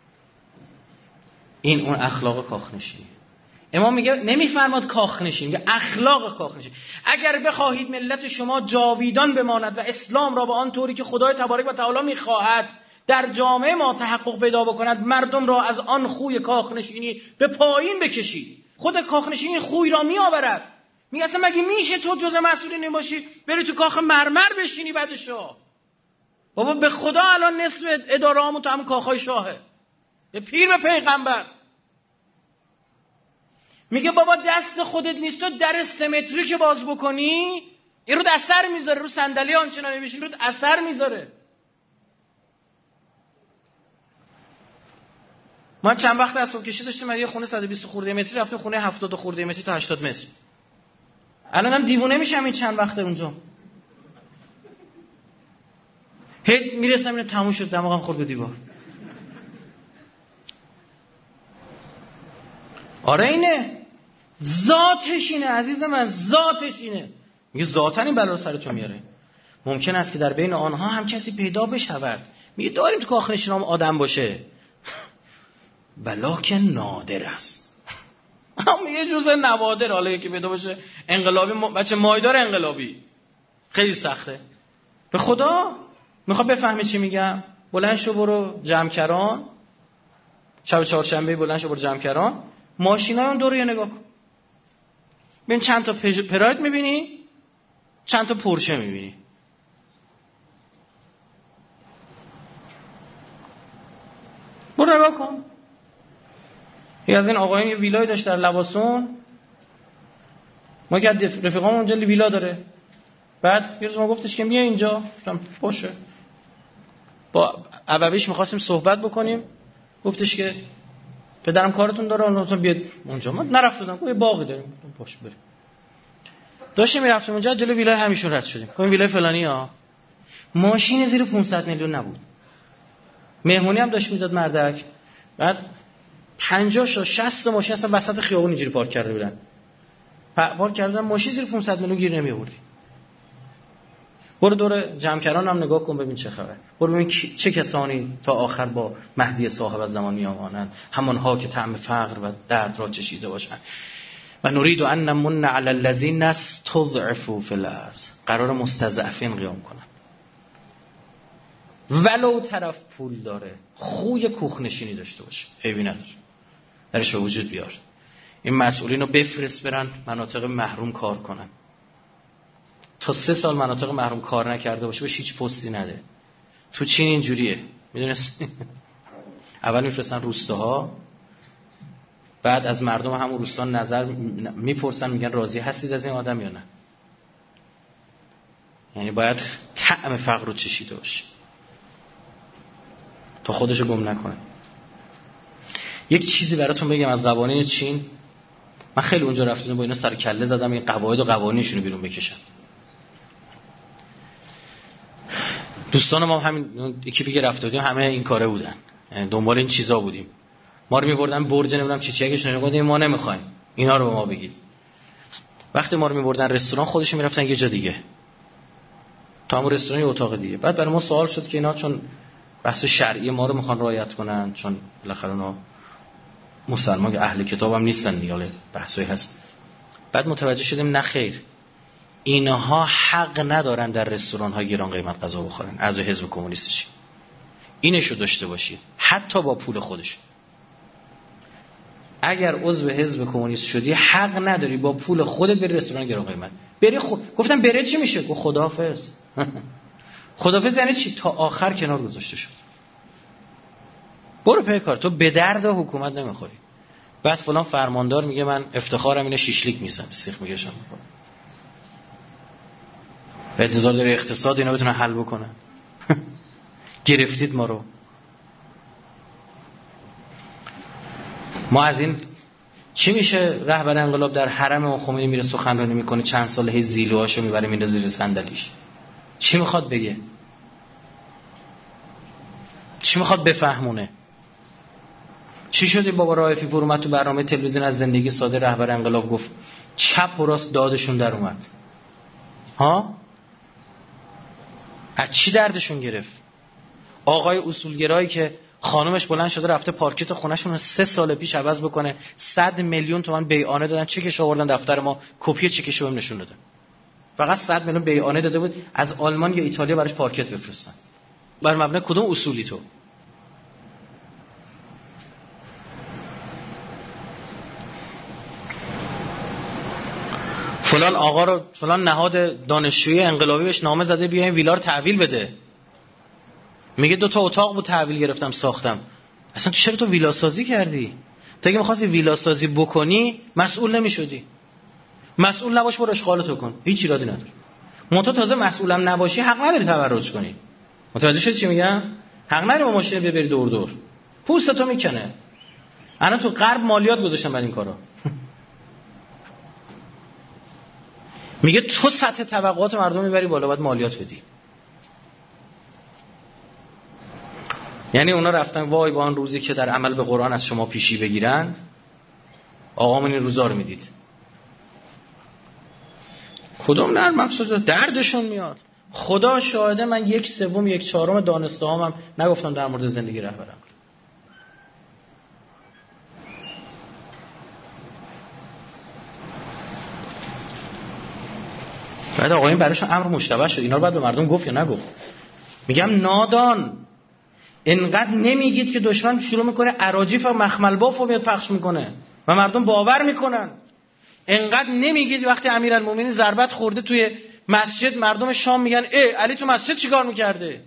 این اون اخلاق کاخنشینی. امام میگه نمیفرماد کاخنشین، میگه اخلاق کاخنشین. اگر بخواهید ملت شما جاویدان بماند و اسلام را به آن طوری که خدای تبارک و تعالی میخواهد در جامعه ما تحقق پیدا بکند، مردم را از آن خوی کاخنشینی به پایین بکشید. خود کاخنشینی خوی را میآورد. میگه اصلا مگه میشه تو جزء مسئولین باشی بری تو کاخ مرمر بشینی بعدشو؟ بابا به خدا الان نصف اداره‌هامون تو هم کاخای شاهه. به پیر به پیغمبر. میگه بابا دست خودت نیست، تو در سمتری که باز بکنی این رو اثر میذاره، رو صندلی آنچنانی بشین رو اثر میذاره. ما چند وقت اسباب کشی داشتیم، من یه خونه صد و بیست خورده متری رفتم خونه هفتاد خورده متری تا هشتاد متر. الانم دیوونه میشم این چند وقته اونجا. هیچ میرسم اینو تموم شد، دماغم خورد به دیوار. آره اینه ذاتش اینه عزیز من، ذاتش اینه. میگه ذاتاً این بلا رو سرتون میاره. ممکن است که در بین آنها هم کسی پیدا بشود. میگه داریم تو کاخنشینام آدم باشه، بلاکن نادر است. اما یه جزء نوادر حالا یکی پیدا باشه انقلابی، بچه مایدار انقلابی خیلی سخته. به خدا میخواد بفهمی چی میگم؟ بلند شو برو جمکران، شب چهارشنبه بلند شو برو جمکران، ماشینای اون دور یه نگاه کن، ببین چند تا پراید میبینی، چند تا پورشه میبینی. برو نگاه کن. یه از این آقایون یه ویلای داشت در لواسون، ما که رفیقام اونجا ویلا داره. بعد یه روز ما گفتش که بیا اینجا، گفتم باشه. با عبویش میخواستیم صحبت بکنیم، گفتش که پدرم کارتون داره اونجا بیاد اونجا. ما نرفتم، گفت یه باغی داریم، باشه بریم. داشتیم میرفتیم اونجا، جلو ویلای همیشون رد شدیم. گفتیم ویلای فلانی ها. ماشین زیر پانصد میلیون نبود. مهمونی هم داشت میداد مردک. بعد پنجاه تا شصت ماشین اصلا وسط خیابون اینجوری پارک کرده بودن. پارک کردن ماشین زیر پانصد میلیون گیر نمی آوردی. برو دور جمکران هم نگاه کن ببین چه خبر. برو ببین چه کسانی تا آخر با مهدی صاحب الزمان میامانند، همانها که طعم فقر و درد را چشیده باشند. و نرید ان نمن علی الذین استضعفوا فی الارض، قرار مستضعفین قیام کنن. ولو طرف پول داره، خوی کوخنشینی داشته باشه، عیبی نداره، درش به وجود بیار. این مسئولین رو بفرست برن مناطق محروم کار کنن. تا سه سال مناطق محروم کار نکرده باشه بهش هیچ پستی نده. تو چین اینجوریه، میدونستی؟ اول میفرستن روستاها، بعد از مردم همون روستا نظر میپرسن، میگن راضی هستید از این آدم یا نه. یعنی باید طعم فقر رو چشیده باشه تا خودشو گم نکنه. یک چیزی براتون بگم از قوانین چین. من خیلی اونجا رفتم با اینا سر کله زدم این قواعد و قوانینشون رو بیرون بکشن. دوستان ما همین اکیپی که رفته بودیم همه این کاره بودن، یعنی دنبال این چیزا بودیم. ما رو می‌بردن برج نمیدونم چی چی اگهش نگفتیم ما نمیخوایم اینا رو به ما بگید. وقتی ما رو می‌بردن رستوران خودشون میرفتن یه جا دیگه، تا همون رستوران یه اتاق دیگه. بعد برای ما سوال شد که اینا چون بحث شرعی ما رو میخوان رعایت کنن، چون بالاخره اونا مسلمان که اهل کتاب هم نیستن دیگه، حالا بحثایی هست. بعد متوجه شدیم نه خیر، اینها حق ندارن در رستوران ها گران قیمت غذا بخورن. از حزب کمونیستش اینشو داشته باشید، حتی با پول خودش. اگر عضو حزب کمونیست شدی حق نداری با پول خودت بری رستوران گران قیمت بری. خو... گفتم بره چی میشه؟ گفت خداحافظ. خداحافظ یعنی چی؟ تا آخر کنار گذاشته شد. برو پی کار، تو به درد حکومت نمیخوری. بعد فلان فرماندار میگه من افتخارم اینه شیشلیک میزنم، سیخ میگشم. به انتظار داره اقتصاد اینا بتونه حل بکنه. گرفتید ما رو. ما از این چی میشه رهبر انقلاب در حرم اون خمینی میره سخنرانی میکنه چند سال هی زیلوهاشو میبره میره زیر صندلیش؟ چی میخواد بگه؟ چی میخواد بفهمونه؟ چی شد این بابا رائفی پور اومد تو برنامه تلویزیون از زندگی ساده رهبر انقلاب گفت چپ و راست دادشون در اومد؟ ها؟ از چی دردشون گرفت؟ آقای اصولگرایی که خانومش بلند شده رفته پارکت خونه‌شون رو سه سال پیش عوض بکنه، صد میلیون تومان بیعانه دادن، چکش آوردن دفتر ما، کپی چکش رو نشون دادن. فقط صد میلیون بیعانه داده بود از آلمان یا ایتالیا براش پارکت بفرستن. بر مبنای کدوم اصولی تو؟ فلان آقا رو فلان نهاد دانشجویی انقلابی بهش نامه زده بیا این ویلا رو تحویل بده. میگه دو تا اتاق بود تحویل گرفتم ساختم. اصلا تو چرا تو ویلا سازی کردی؟ تا اگه می‌خواستی ویلا سازی بکنی مسئول نمی‌شدی. مسئول نباش برو اشغالتو کن. هیچ ایرادی نداره. منتها تازه مسئولم نباشی حق نداری تبرج کنی. متوجه شدی چی میگم؟ حق نداری با ماشین ببری دور دور. پوستتو میکنه. الان تو غرب مالیات گذاشتن برای این کارا. میگه تو سطح طبقات مردم میبری بالا باید مالیات بدی. یعنی اونا رفتن وای با آن روزی که در عمل به قرآن از شما پیشی بگیرند. آقامون این روزا رو میدید. کدوم نرم افزار دردشون میاد. خدا شاهده من یک سوم یک چهارم دانسته هامم نگفتم در مورد زندگی رهبرم. بعد آقایون براشون امر مشتبه شد. اینا رو بعد به مردم گفت یا نگفت؟ میگم نادان انقدر نمیگید که دشمن شروع میکنه اراجیف و مخمل باف رو میاد پخش میکنه و مردم باور میکنن. انقدر نمیگید وقتی امیرالمومنین ضربت خورده توی مسجد مردم شام میگن ای علی تو مسجد چیکار میکرده؟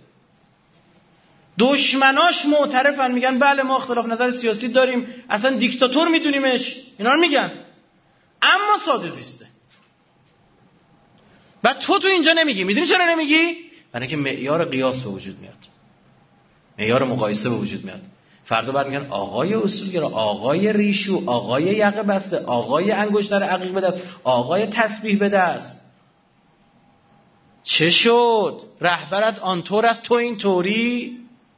دشمناش معترفن میگن بله ما اختلاف نظر سیاسی داریم اصلا دیکتاتور میدونیمش. اینا رو میگن اما ساده زیسته. بعد تو تو اینجا نمیگی. میدونی چرا نمیگی؟ برای اینکه معیار قیاس به وجود میاد، معیار مقایسه به وجود میاد. فردا بعد میگن آقای اصولگرا، آقای ریشو، آقای یقه بسته، آقای انگشتر عقیق به دست، آقای تسبیح به دست. چه شد؟ رهبرت آنطور است تو اینطوری؟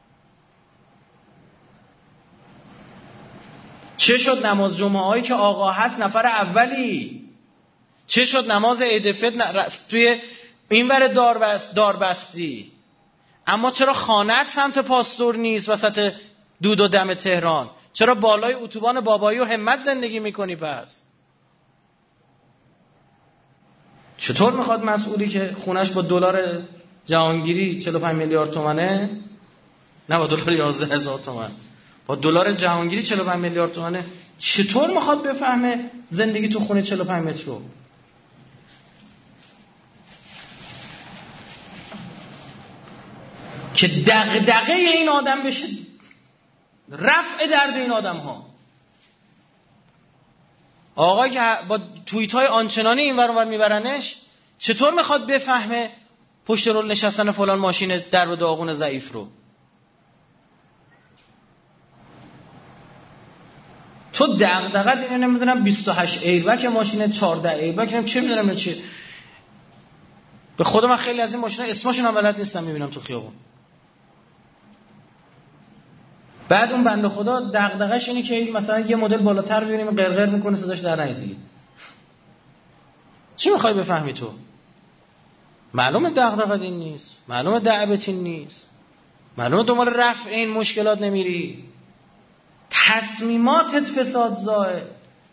چه شد نماز جمعه هایی که آقا هست نفر اولی؟ چه شد نماز عید فطر توی این ور دار بست دار بستی؟ اما چرا خانه‌ات سمت پاستور نیست وسط دود و دم تهران؟ چرا بالای اتوبان بابایی و همت زندگی میکنی؟ پس چطور میخواد مسئولی که خونش با دلار جهانگیری چهل و پنج میلیارد تومنه، نه با دلار یازده هزار تومن، با دلار جهانگیری چهل و پنج میلیارد تومنه، چطور میخواد بفهمه زندگی تو خونه چهل و پنج متر رو؟ که دغدغه این آدم بشه رفع درد این آدم ها. آقایی که با توییت های آنچنانی این ور اون ور میبرنش چطور میخواد بفهمه پشت رول نشستن فلان ماشین در و داغون ضعیف رو؟ تو دغدغه اینو نمیدونم بیست و هشت ایربک ماشین چهارده ایربک چه میدونم چی. به خدا من خیلی از این ماشینا اسمشون هم بلد نیستم میبینم تو خیابون. بعد اون بنده خدا دغدغه‌ش اینه که مثلا یه مدل بالاتر بیاریم قرقر میکنه صداش در نیاد دیگه. چی میخوای بفهمی تو؟ معلومه دغدغه این نیست، معلومه دعوت این نیست، معلومه دنبال رفع این مشکلات نمیری، تصمیماتت فساد زاه.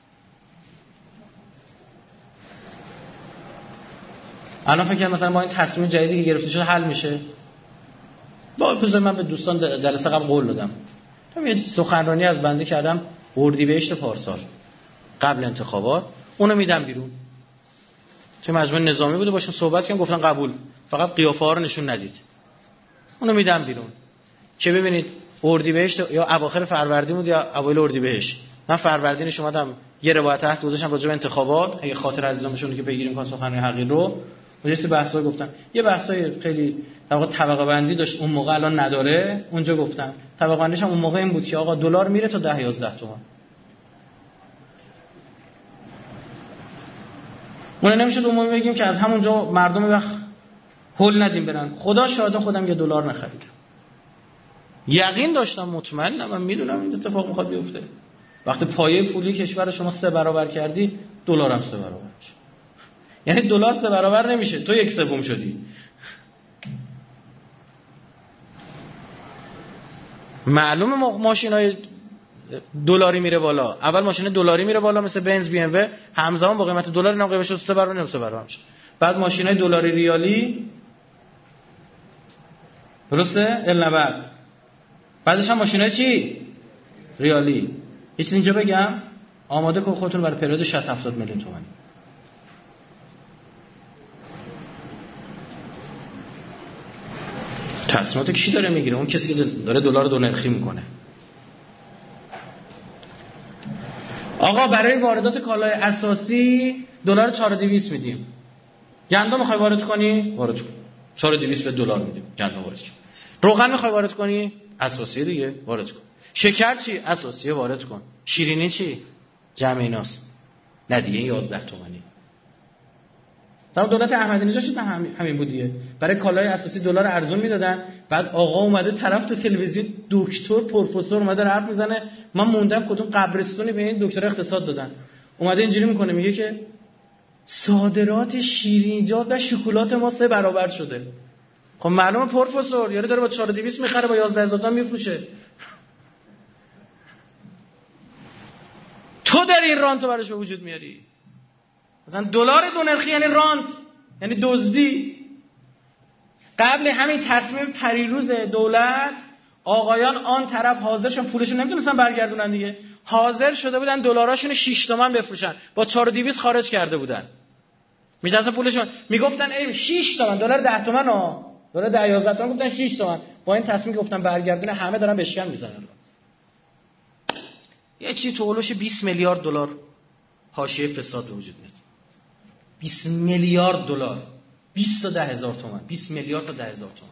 الان فکر کنم مثلا با این تصمیم جدیدی که گرفته شده حل میشه. با بذار من به دوستان جلسه قبل قول دادم. من یه سخنرانی از بنده کردم اردیبهشت پارسال قبل انتخابات، اونو میدم بیرون. تو مجمع نظامی بوده باشون صحبت کردم گفتن قبول، فقط قیافه ها رو نشون ندید. اونو میدم بیرون که ببینید اردیبهشت یا اواخر فروردین بود یا اوایل اردیبهشت. من فروردینش اومدم یه روایت عهد گذاشتم راجع به انتخابات، اگه خاطر عزیزانشون که بگیریم کار سخنرانی حقیر رو یه سری بحثا گفتم. یه بحثای خیلی در واقع طبقه بندی داشت اون موقع، الان نداره. اونجا گفتم طبقه بندیش هم اون موقع این بود که آقا دلار میره تا ده یازده تومن. اون نمیشه عمومی بگیم که از همونجا مردم وقت هول ندیم برن. خدا شاهد خودم یه دلار نخریدم. یقین داشتم، مطمئنم، من میدونم این اتفاق میخواد بیفته. وقتی پایه پولی کشور شما سه برابر کردی، دلار هم سه برابر میشه. یعنی دلار سه برابر نمیشه، تو یک سوم شدی. معلومه ماشینای دلاری میره بالا. اول ماشین دلاری میره بالا مثل بنز بی ام و، همزمان با قیمت دلار اینا قیمتش سه برابر نمیشه، سه برابر میشه. بعد ماشینای دلاری ریالی، درسته؟ ال نود. بعدش هم ماشینای چی؟ ریالی. یه چیز اینجا بگم، آماده کن خودتون برای پریود شصت هفتاد میلیون تومانی. تصمیمات کی داره میگیره؟ اون کسی که داره دلار دو نرخی میکنه. آقا برای واردات کالای اساسی دلار چهار و دویست میدیم. گندم میخوای وارد کنی؟ وارد کن. چهار و دویست به دلار میدیم. گندم وارد کن. روغن میخوای وارد کنی؟ اساسی دیگه وارد کن. شکر چی؟ اساسی وارد کن. شیرینی چی؟ جمع ایناست. نه دیگه یازده تومانی. تمام دولت احمدی نژاد همین همین بود دیگه. برای کالای اساسی دلار ارزون میدادن. بعد آقا اومده طرف تو تلویزیون دکتر پروفسور اومده حرف میزنه، من موندم کدوم قبرستونی به این دکتر اقتصاد دادن. اومده اینجوری میکنه میگه که صادرات شیرینیجات و شکلات ما سه برابر شده. خب معلومه پروفسور یارو داره با چهار و دویست میخره با یازده هزار تومان میفروشه. تو داری این رانتو براش به وجود میاری. مثلا دلار دو نرخی یعنی رانت، یعنی دزدی. قبل همین تصمیم پریروز دولت آقایان آن طرف حاضر شدن، پولشون نمیتونستن برگردونن دیگه، حاضر شده بودن دلاراشون شش تومن بفروشن، با چهار و دویست خارج کرده بودن. می‌خواستن پولشون، میگفتن ای شش تومن دلار ده تومن ها، دلار ده یازده تومن، گفتن شش تومن. با این تصمیم گفتن برگردونه، همه دارن بشکن میزنن. یه چی تو اولش بیست میلیارد دلار حاشیه فساد به وجود میاد. بیست میلیارد دلار، بیست تا ده هزار تومان، بیست میلیارد تا ده هزار تومان.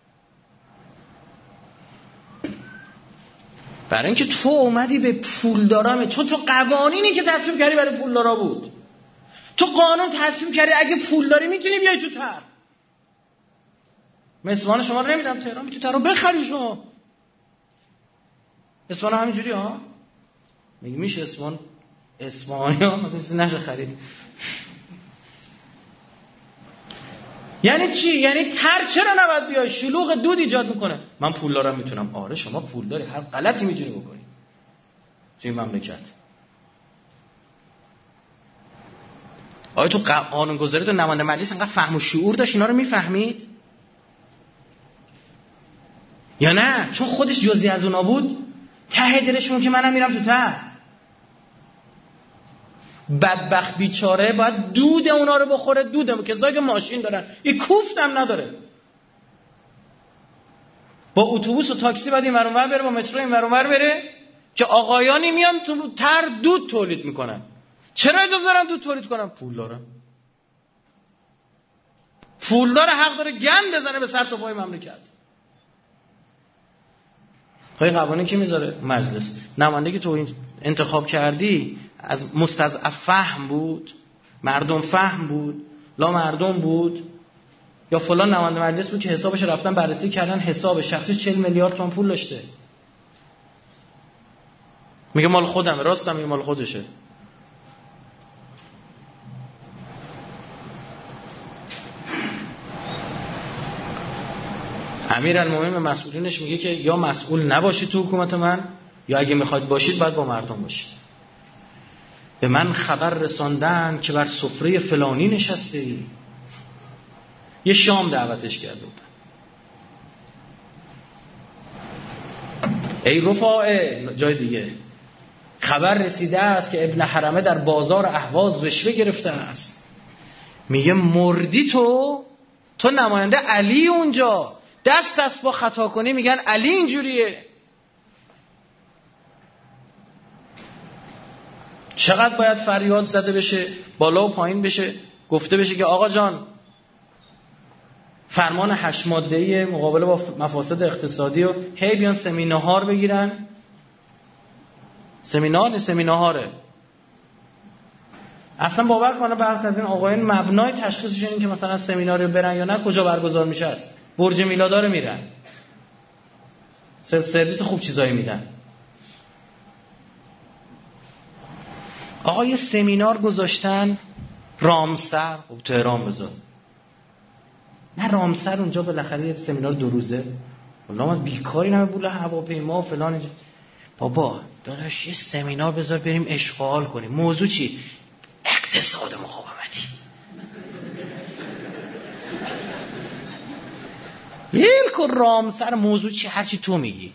برای اینکه تو اومدی به پولدارا، تو تو قوانینی که تصویب کردی برای پولدارا بود. تو قانون تصویب کردی اگه پولداری میتونی بیای تو تر. مسوان شما رو نمیدم تهران، میتونی تر رو بخری شما. اسوان همینجوری ها؟ میگه میشه اسوان اسوانی ها مثلا چیزی نشه خرید. یعنی چی؟ یعنی تر چرا نباید بیای؟ شلوغ دود ایجاد میکنه. من پول دارم میتونم. آره شما پول داری، هر غلطی میتونی بکنی توی این مملکت. آیا تو قانونگذاری تو نماینده مجلس انقدر فهم و شعور داشت اینا رو میفهمید؟ یا نه چون خودش جزئی از اونا بود ته دلشون که منم میرم تو ته. بدبخت بیچاره باید دود اونا رو بخوره، دودم که زاگ ماشین دارن این کوفتم نداره، با اتوبوس و تاکسی باید این ور اونور بره، با مترو این ور اونور بره که آقایانی میان تو تر دود تولید میکنن. چرا اجازه دارن دود تولید کنن؟ پول دارن. پول داره، حق داره گند بزنه به سر تا پای مملکت. خواهی قوانین کی میذاره؟ مجلس. نماینده که تو انتخاب کردی از مستضعف فهم بود، مردم فهم بود، لا مردم بود، یا فلان نماینده مجلس بود که حسابش رفتن بررسی کردن حساب شخصی چهل میلیارد تومان پول داشته، میگه مال خودمه، راستم میگه مال خودشه. امیرالمومنین مسئولینش میگه که یا مسئول نباشید تو حکومت من، یا اگه میخواید باشید باید با مردم باشید. به من خبر رساندن که بر سفره فلانی نشستی. یه شام دعوتش کرده بودن. ای رفاعه، جای دیگه خبر رسیده است که ابن حرمه در بازار اهواز رشوه گرفته است. میگه مردی تو تو نماینده علی اونجا، دست دست با خطا کنی میگن علی اینجوریه. چقدر باید فریاد زده بشه، بالا و پایین بشه، گفته بشه که آقا جان فرمان هشت ماده‌ای مقابله با مفاسد اقتصادی و هی بیان سمینار بگیرن. سمینار نه سمیناره. اصلا باور کنه برخی از این آقایان مبنای تشخیصشون این که مثلا سمینار برن یا نه کجا برگزار میشه است. برج میلادا رو میرن، سلف سرویس خوب چیزایی میدن. آقا یه سمینار گذاشتن رامسر، خب تهران بذار. نه رامسر اونجا بالاخره یه سمینار دو روزه، والله من بیکاری نمه بوله هواپیما و فلان اینجا. بابا داداش یه سمینار بذار بریم اشغال کنیم. موضوع چی؟ اقتصاد مقاومتی. یلکو رامسر موضوع چی؟ هرچی تو میگی.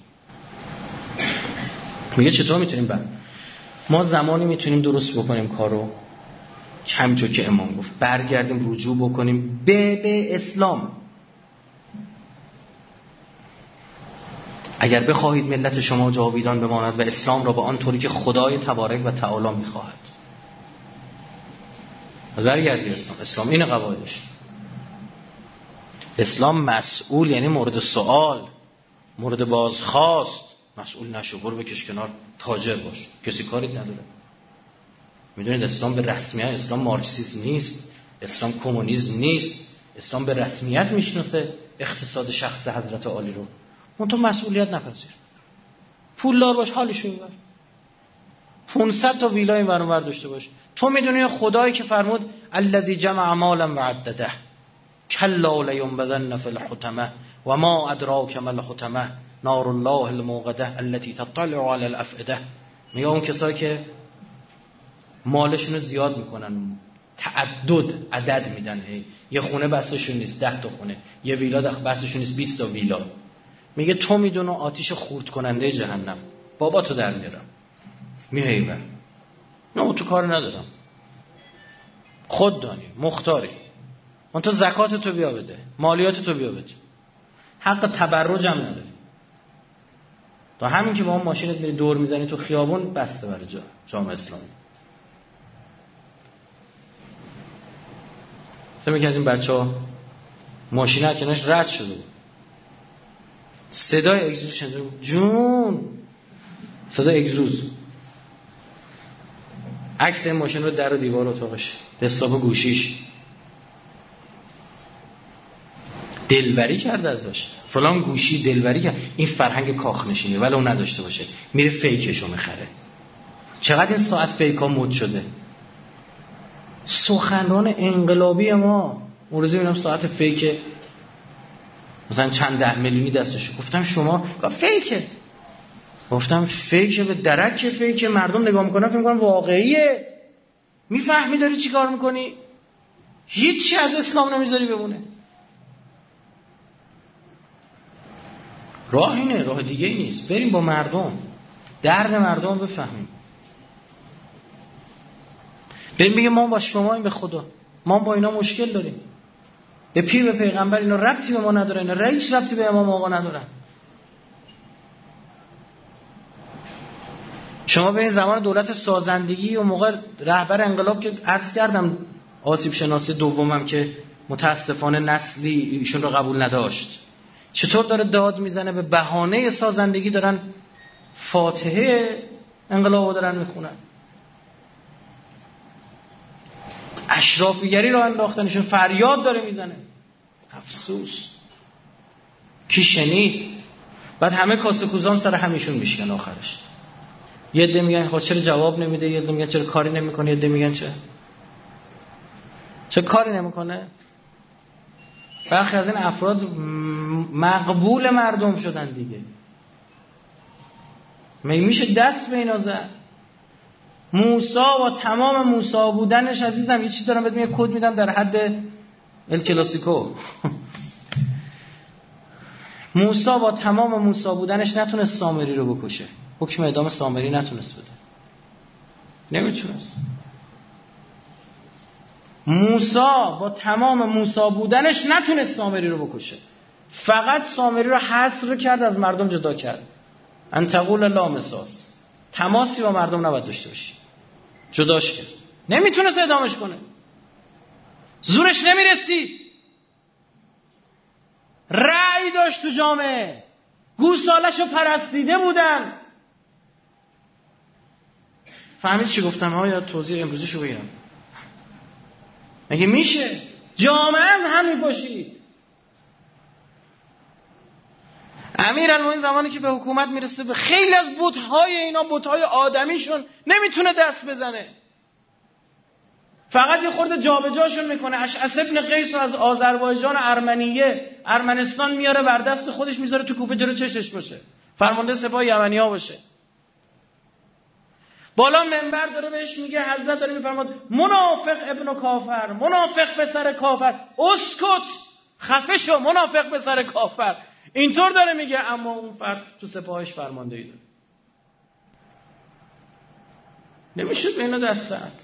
میگه چطور میتونیم بعد ما زمانی میتونیم درست بکنیم کارو همینجور که امام گفت برگردیم رجوع بکنیم به به اسلام. اگر بخواهید ملت شما جاویدان بماند و اسلام را به آن طوری که خدای تبارک و تعالی میخواهد. برگردی اسلام. اسلام این قواعدش. اسلام مسئول یعنی مورد سوال، مورد بازخواست. مسئول نشو، برو بکش کنار، تاجر باش، کسی کاری نداره. میدونید اسلام به رسمیت، اسلام مارکسیسم نیست، اسلام کمونیسم نیست. اسلام به رسمیت میشناسه اقتصاد شخص حضرت عالی رو. اون تو مسئولیت نپذیر، پولدار باش، حالشو ببر، پانصد تا ویلا این ور اون ور داشته باش. تو میدونی خدایی که فرمود الذی جمع مالا و عدده کلا لینبذن فی الحطمه و ما ادراک ما الحطمه نار الله الموقده التي تطلع علی الافئده. میگه اون کسایی که مالشون رو زیاد میکنن، تعدد عدد میدن، هی یه خونه بسشون نیست ده تا خونه، یه ویلا بسشون نیست بیست تا ویلا. میگه تو میدونی آتیش خورد کننده جهنم بابا تو در میارم. میهیبر نه تو کار ندارم، خود دانی مختاری، من تو زکات تو بیا بده، مالیات تو بیا بده، حق تبرج هم نداری. تا همین که با اون ماشینت میری دور میزنی تو خیابون بسته برای جا جامعه اسلامی. تو میگه از این بچه ها ماشین ها کناش رد شده بود، صدای اگزوز شنیده جون، صدای اگزوز، عکس این ماشین رو در و دیوار اتاقش، دستاب گوشیش، دلبری کرده ازش، فلان گوشی دلبری کرد. این فرهنگ کاخ نشینی ولی اون نداشته باشه میره فیکشو میخره. چقدر این ساعت فیکا مد شده. سخنران انقلابی ما اون روزی میبینم ساعت فیک مثلا چند ده میلیونی دستش. گفتم شما گفت فیکه. گفتم فیکه به درک فیکه. مردم نگاه میکنن فکر میکنن واقعیه. میفهمی داری چی کار میکنی؟ هیچی از اسلام نمیذاری بمونه. راه اینه، راه دیگه ای نیست. بریم با مردم درد مردم بفهمیم. بریم بگیم ما با شما این به خدا ما با اینا مشکل داریم. به پیر به پیغمبر اینا ربطی به ما نداره، اینا رئیس ربطی به امام آقا ندارن. شما به این زمان دولت سازندگی و موقع رهبر انقلاب که عرض کردم آسیب شناسی دومم که متاسفانه نسلی ایشون رو قبول نداشت، چطور داره داد میزنه به بهانه سازندگی دارن فاتحه انقلابو دارن میخونن. اشرافیگری رو انداختنشون، فریاد داره میزنه. افسوس کی شنید؟ بعد همه کاسه کوزام سر همیشون میشکن آخرش. یه عده میگن خب چرا جواب نمیده، یه عده میگن چرا کاری نمیکنه، یه عده میگن چه چه کاری نمیکنه. برخی از این افراد مقبول مردم شدن دیگه. میشه دست به اینا زد. موسی و تمام موسی بودنش عزیزم، یه چیز دارم بهت میگم، کد میدم در حد ال کلاسیکو. موسی با تمام موسی بودنش نتونست سامری رو بکشه. حکم اعدام سامری نتونست بده. نمیتونست. موسی با تمام موسی بودنش نتونست سامری رو بکشه. فقط سامری رو حصر کرد، از مردم جدا کرد. ان تقول لا مساس، تماسی با مردم نباید داشته باشی. جداش کرد. نمیتونست اعدامش کنه. زورش نمیرسید. رأی داشت تو جامعه. گوسالشو پرستیده بودن. فهمید چی گفتم؟ ها یا توضیح امروزیشو بگیرم. مگه میشه؟ جامعه هم همین باشید. امیرالمومنین زمانی که به حکومت میرسه به خیلی از بت‌های اینا، بت‌های آدمیشون نمیتونه دست بزنه، فقط یه خورده جابجاشون میکنه. اشعث ابن قیس رو از آذربایجان ارمنیه ارمنستان میاره بر دست خودش میذاره تو کوفه جلو چشش باشه، فرمانده سپاه یمنی‌ها باشه. بالا منبر داره بهش میگه، حضرت داره میفرماد منافق ابن کافر، منافق به سر کافر، اسکت، خفه شو، منافق به سر کافر. اینطور داره میگه، اما اون فرد تو سپاهش فرماندهی داره. نمیشد به اینا دست زد.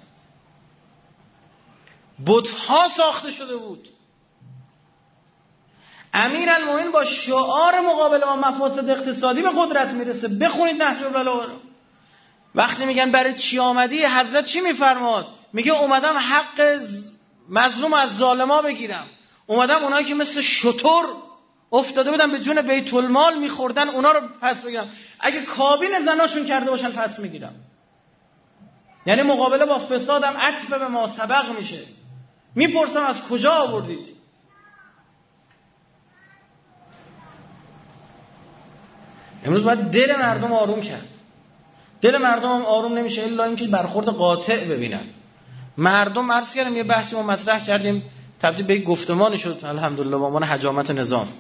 بت‌ها ساخته شده بود. امیرالمومنین با شعار مقابله با مفاسد اقتصادی به قدرت میرسه. بخونید نهج البلاغه رو. وقتی میگن برای چی آمدی، حضرت چی میفرماد؟ میگه اومدم حق مظلوم از ظالما بگیرم، اومدم اونایی که مثل شتر افتاده بودن به جون بیت المال میخوردن اونا رو پس بگیرم، اگه کابین زناشون کرده باشن پس میگیرم. یعنی مقابله با فسادم عطف به ما سبق میشه. میپرسم از کجا آوردید؟ امروز باید دل مردم آروم کرد. دل مردم هم آروم نمیشه الا اینکه برخورد قاطع ببینن. مردم عرض کردم یه بحثی ما مطرح کردیم تبدیل به یک گفتمانی شد الحمدلله با عنوان حجامت نظام.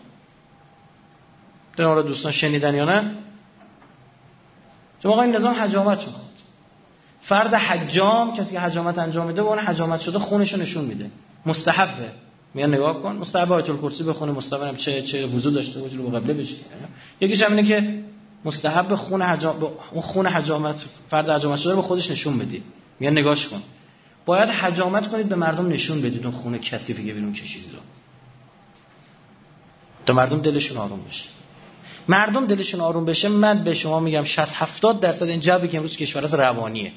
دارم دوستان شنیدن یا نه؟ چون آقا این نظام حجامت میخواد. فرد حجام کسی که حجامت انجام میده با اون حجامت شده خونش رو نشون میده. مستحبه. میگن نگاه کن مستحب آیت الکرسی بخونه، مستحب چه چه وضو داشته باشه رو قبله بشه. یکیش همینه که مستحب خون حجام اون خون حجامت فرد حجامت شده رو به خودش نشون بدید. میگن نگاش کن. باید حجامت کنید به مردم نشون بدید اون خون کثیفی که بیرون کشیدید رو. تا مردم دلشون آروم بشه. مردم دلشون آروم بشه، من به شما میگم شصت هفتاد درصد این جوی که امروز کشور است روانیه.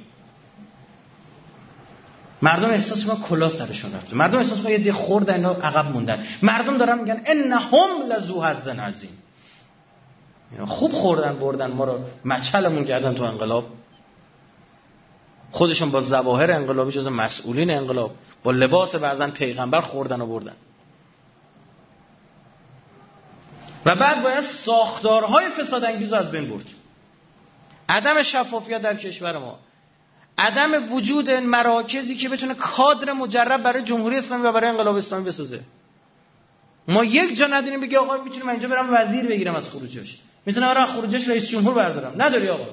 مردم احساس میکنن کلا سرشون رفته، مردم احساس میکنن یه دی خوردن اینا عقب موندن، مردم دارن میگن انهم لذو حظ عظیم. خوب خوردن بردن ما رو مچلمون کردن تو انقلاب. خودشون با ظواهر انقلابی جز مسئولین انقلاب با لباس بعضن پیغمبر خوردن و بردن. و بعد باید ساختارهای فساد انگیز رو از بین برد. عدم شفافیت در کشور ما، عدم وجود مراکزی که بتونه کادر مجرب برای جمهوری اسلامی و برای انقلاب اسلامی بسازه. ما یک جا نداریم بگی آقا میتونم اینجا برم وزیر بگیرم از خروجش، میتونم برم خروجش رئیس جمهور بردارم. نداری آقا.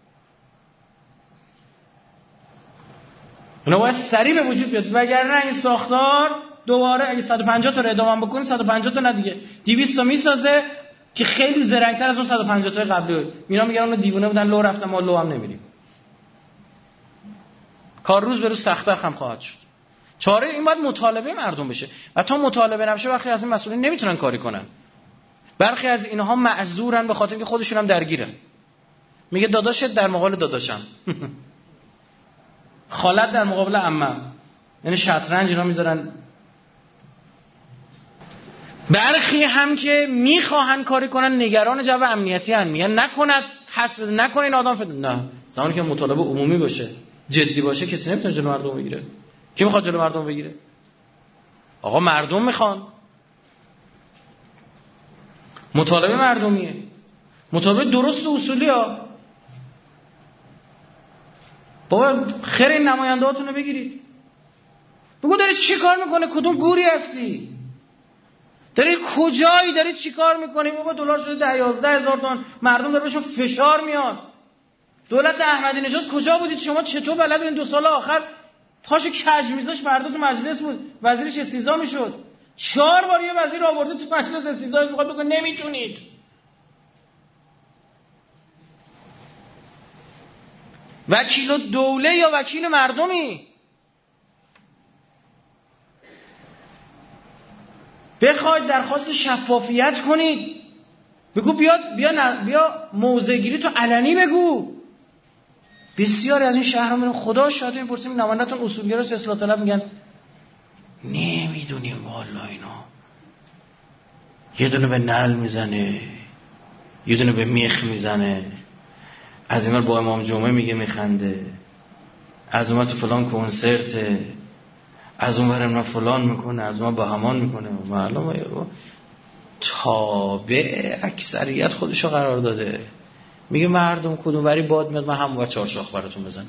اونا باید سریع به وجود بیاد، وگرنه این ساختار دوباره اگه صد و پنجاه تا رو ادامه بکنیم صد و پنجاه تا نه دیگه دویست تا میسازه که خیلی زرنگ‌تر از اون صد و پنجاه تا قبلی. اینا میگن اون دیوونه بودن لو رفتن، ما لو هم نمیریم. کار روز به روز سخت‌تر هم خواهد شد. چاره این باید مطالبه مردم بشه و تا مطالبه نشه برخی از این مسئولین نمیتونن کاری کنن. برخی از اینها معذورن به خاطر اینکه خودشون هم درگیرن. میگه داداشت در مقابل داداشم. خالت در مقابل عمم. یعنی شطرنج اینا میذارن. برخی هم که میخواهن کاری کنن نگران جو امنیتی ان، میگن نکند حس بزن نکنه این آدم فد... نه زمانی که مطالبه عمومی باشه جدی باشه کسی نمیتونه جلو مردم بگیره. کی میخواد جلو مردم بگیره؟ آقا مردم میخوان. مطالبه مردمیه، مطالبه درست و اصولی ها. بابا خیر این نماینده هاتون رو بگیرید بگو داری چی کار میکنه، کدوم گوری هستی، داری کجایی، داری چی کار میکنی. بابا دلار شده ده یازده هزار تومان، مردم داره بهشون فشار میاد. دولت احمدی نژاد کجا بودید شما؟ چطور بلد بودین دو سال آخر پاشو کج میذاش فردا تو مجلس بود وزیرش استیضاح میشد؟ چهار بار یه وزیر آورده تو مجلس استیضاح میخواد بگه نمیتونید. وکیل دوله یا وکیل مردمی؟ بخواید درخواست شفافیت کنید، بگو بیا بیا بیا موضع گیری تو علنی بگو. بسیاری از این شهرها میرن خدا شاهده میپرسیم نمایندتون اصولگراست اصلاح طلب، میگن نمیدونیم والا اینا. یه دونه به نعل میزنه، یه دونه به میخ میزنه، از این با امام جمعه میگه میخنده، از اون تو فلان کنسرته، از اون برم فلان میکنه، از ما بهمان میکنه. معلومه یارو تابع اکثریت خودشو قرار داده، میگه مردم کدوم وری باد میاد من همون ور چهارشاخ براتون بزنم.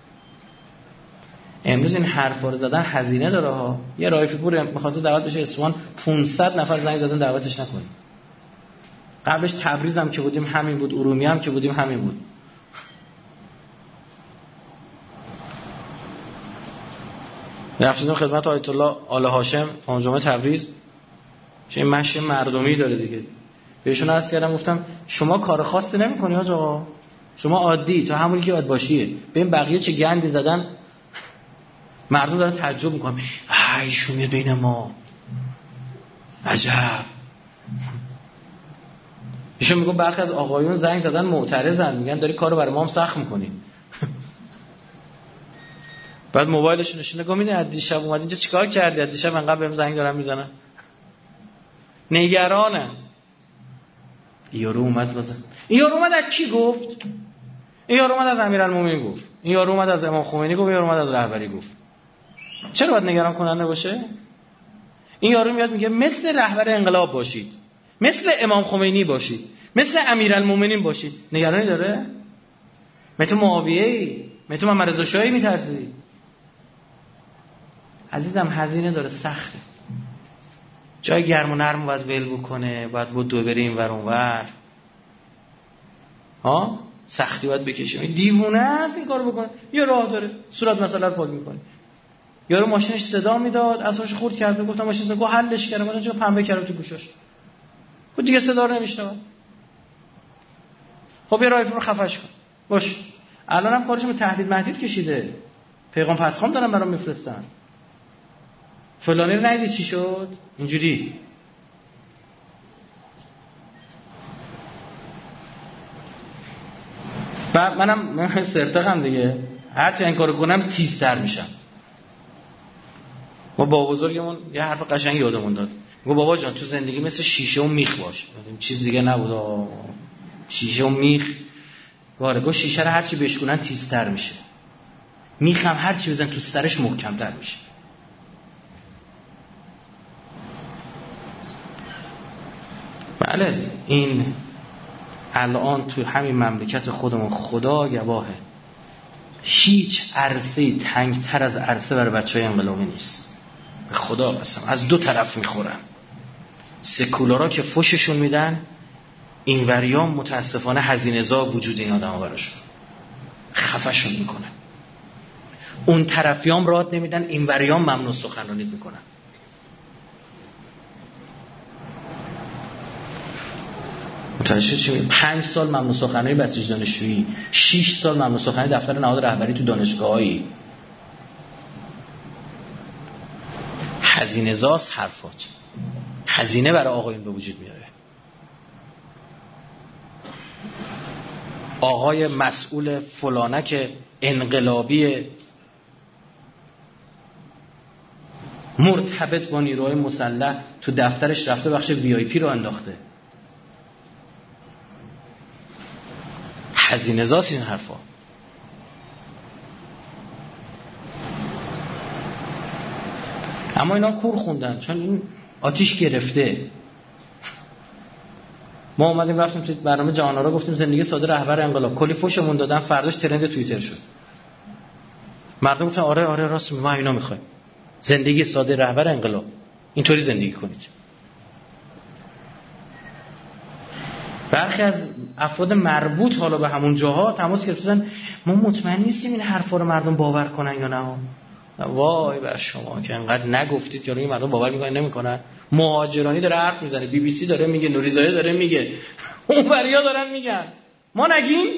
امروز این حرفا رو زدن هزینه داره ها. یه رایفی پور می‌خواسته دعوت بشه اصفهان، پانصد نفر زنگ زدن دعوتش نکنید. قبلش تبریز هم که بودیم همین بود، ارومیه هم که بودیم همین بود. رفتیم خدمت آیت الله آل هاشم پنجم تبریز، چه این مشی مردمی داره دیگه. بهشون عرض کردم گفتم شما کار خاصی نمی‌کنی حاج آقا، شما عادی تو همونی که عاد باشیه. ببین بقیه چه گندی زدن، مردم دارن تعجب میکنن ایشون میاد بین ما، عجب. ایشون میگن برخی از آقایون زنگ زدن معترضن، میگن داری کارو برای ما هم سخت میکنی. بعد موبایلشون نشون نگاه میده از دیشب اومد اینجا چیکار کردی، از دیشب انقدر بهم زنگ دارن میزنن، نگرانن. یارو اومد بزن، این یارو اومد از کی گفت؟ این یارو اومد از امیرالمومنین گفت، این یارو اومد از امام خمینی گفت، این یارو اومد از رهبری گفت. چرا باید نگران کننده باشه؟ این یارو میاد میگه مثل رهبر انقلاب باشید، مثل امام خمینی باشید، مثل امیرالمومنین باشید. نگرانی داره؟ مثل معاویه‌ای، مثل محمد رضا شاهی میترسی؟ عزیزم هزینه داره، سخته. جای گرم و نرم باید ول بکنه، باید بود دو بره این ور اون ور. ها؟ سختی باید بکشه. این دیوونه است این کارو بکنه. یه راه داره، صورت مسئله رو پاک میکنه. یارو ماشینش صدا میداد، اساسش خورد کرده، گفتم ماشین صدا، گفت حلش کردم، اونجا پنبه کردم تو گوشش. گفت دیگه صدا رو نمیشنوه. خب یه رایفل رو خفش کن. باش. الانم کارشون به تهدید مهدید کشیده. پیغام پسخام دارن برام میفرستن. فلانی رو ندید چی شد؟ اینجوری. بعد منم من سرتقم دیگه. هر چه این کارو کنم تیزتر میشم. ما بابا بزرگمون یه حرف قشنگ یادمون داد. میگه بابا جان تو زندگی مثل شیشه و میخ باش. چیز دیگه نبود. شیشه و میخ. گاره گفت شیشه رو هر چی بشکنن تیزتر میشه. میخ هم هر چی بزن تو سرش محکم‌تر میشه. بله این الان تو همین مملکت خودمون خدا گواهه هیچ عرصه تنگتر از عرصه برای بچهای انقلابی نیست. به خدا قسم از دو طرف میخورن. سکولارا که فوششون میدن، این وریام متاسفانه هزینه‌زا وجود این آدم‌ها براشون خفشون میکنن. اون طرفیام رات نمیدن، این وریام ممنوع سخنرانی میکنن. متوجه چی؟ پنج سال ممنوع سخنرانی بسیج دانشجویی، شش سال ممنوع سخنرانی دفتر نهاد رهبری تو دانشگاهایی. هزینه زاست حرفات، هزینه برای آقایون به وجود میاره. آقای مسئول فلانک انقلابی مرتبط با نیروهای مسلح تو دفترش رفته بخش وی آی پی رو انداخته. هزینه زاست این حرفا. اما اینا کور خوندن چون این آتیش گرفته. ما اومدیم رفتیم تو برنامه جهان آرا گفتیم زندگی ساده رهبر انقلاب، کلی فوشمون دادن، فرداش ترند توییتر شد. مردم گفتن آره آره راست ما اینا میخوایم. زندگی ساده رهبر انقلاب، اینطوری زندگی کنید. برخی از افراد مربوط حالا به همون جاها تماس گرفتن، ما مطمئن نیستیم این حرفا رو مردم باور کنن یا نه. وای بر شما که انقدر نگفتید که این مردم باور میکنن نمیکنن. مهاجرانی داره حرف میزنه، بی بی سی داره میگه، نوریزاده داره میگه، اونوریا دارن میگن، ما نگیم.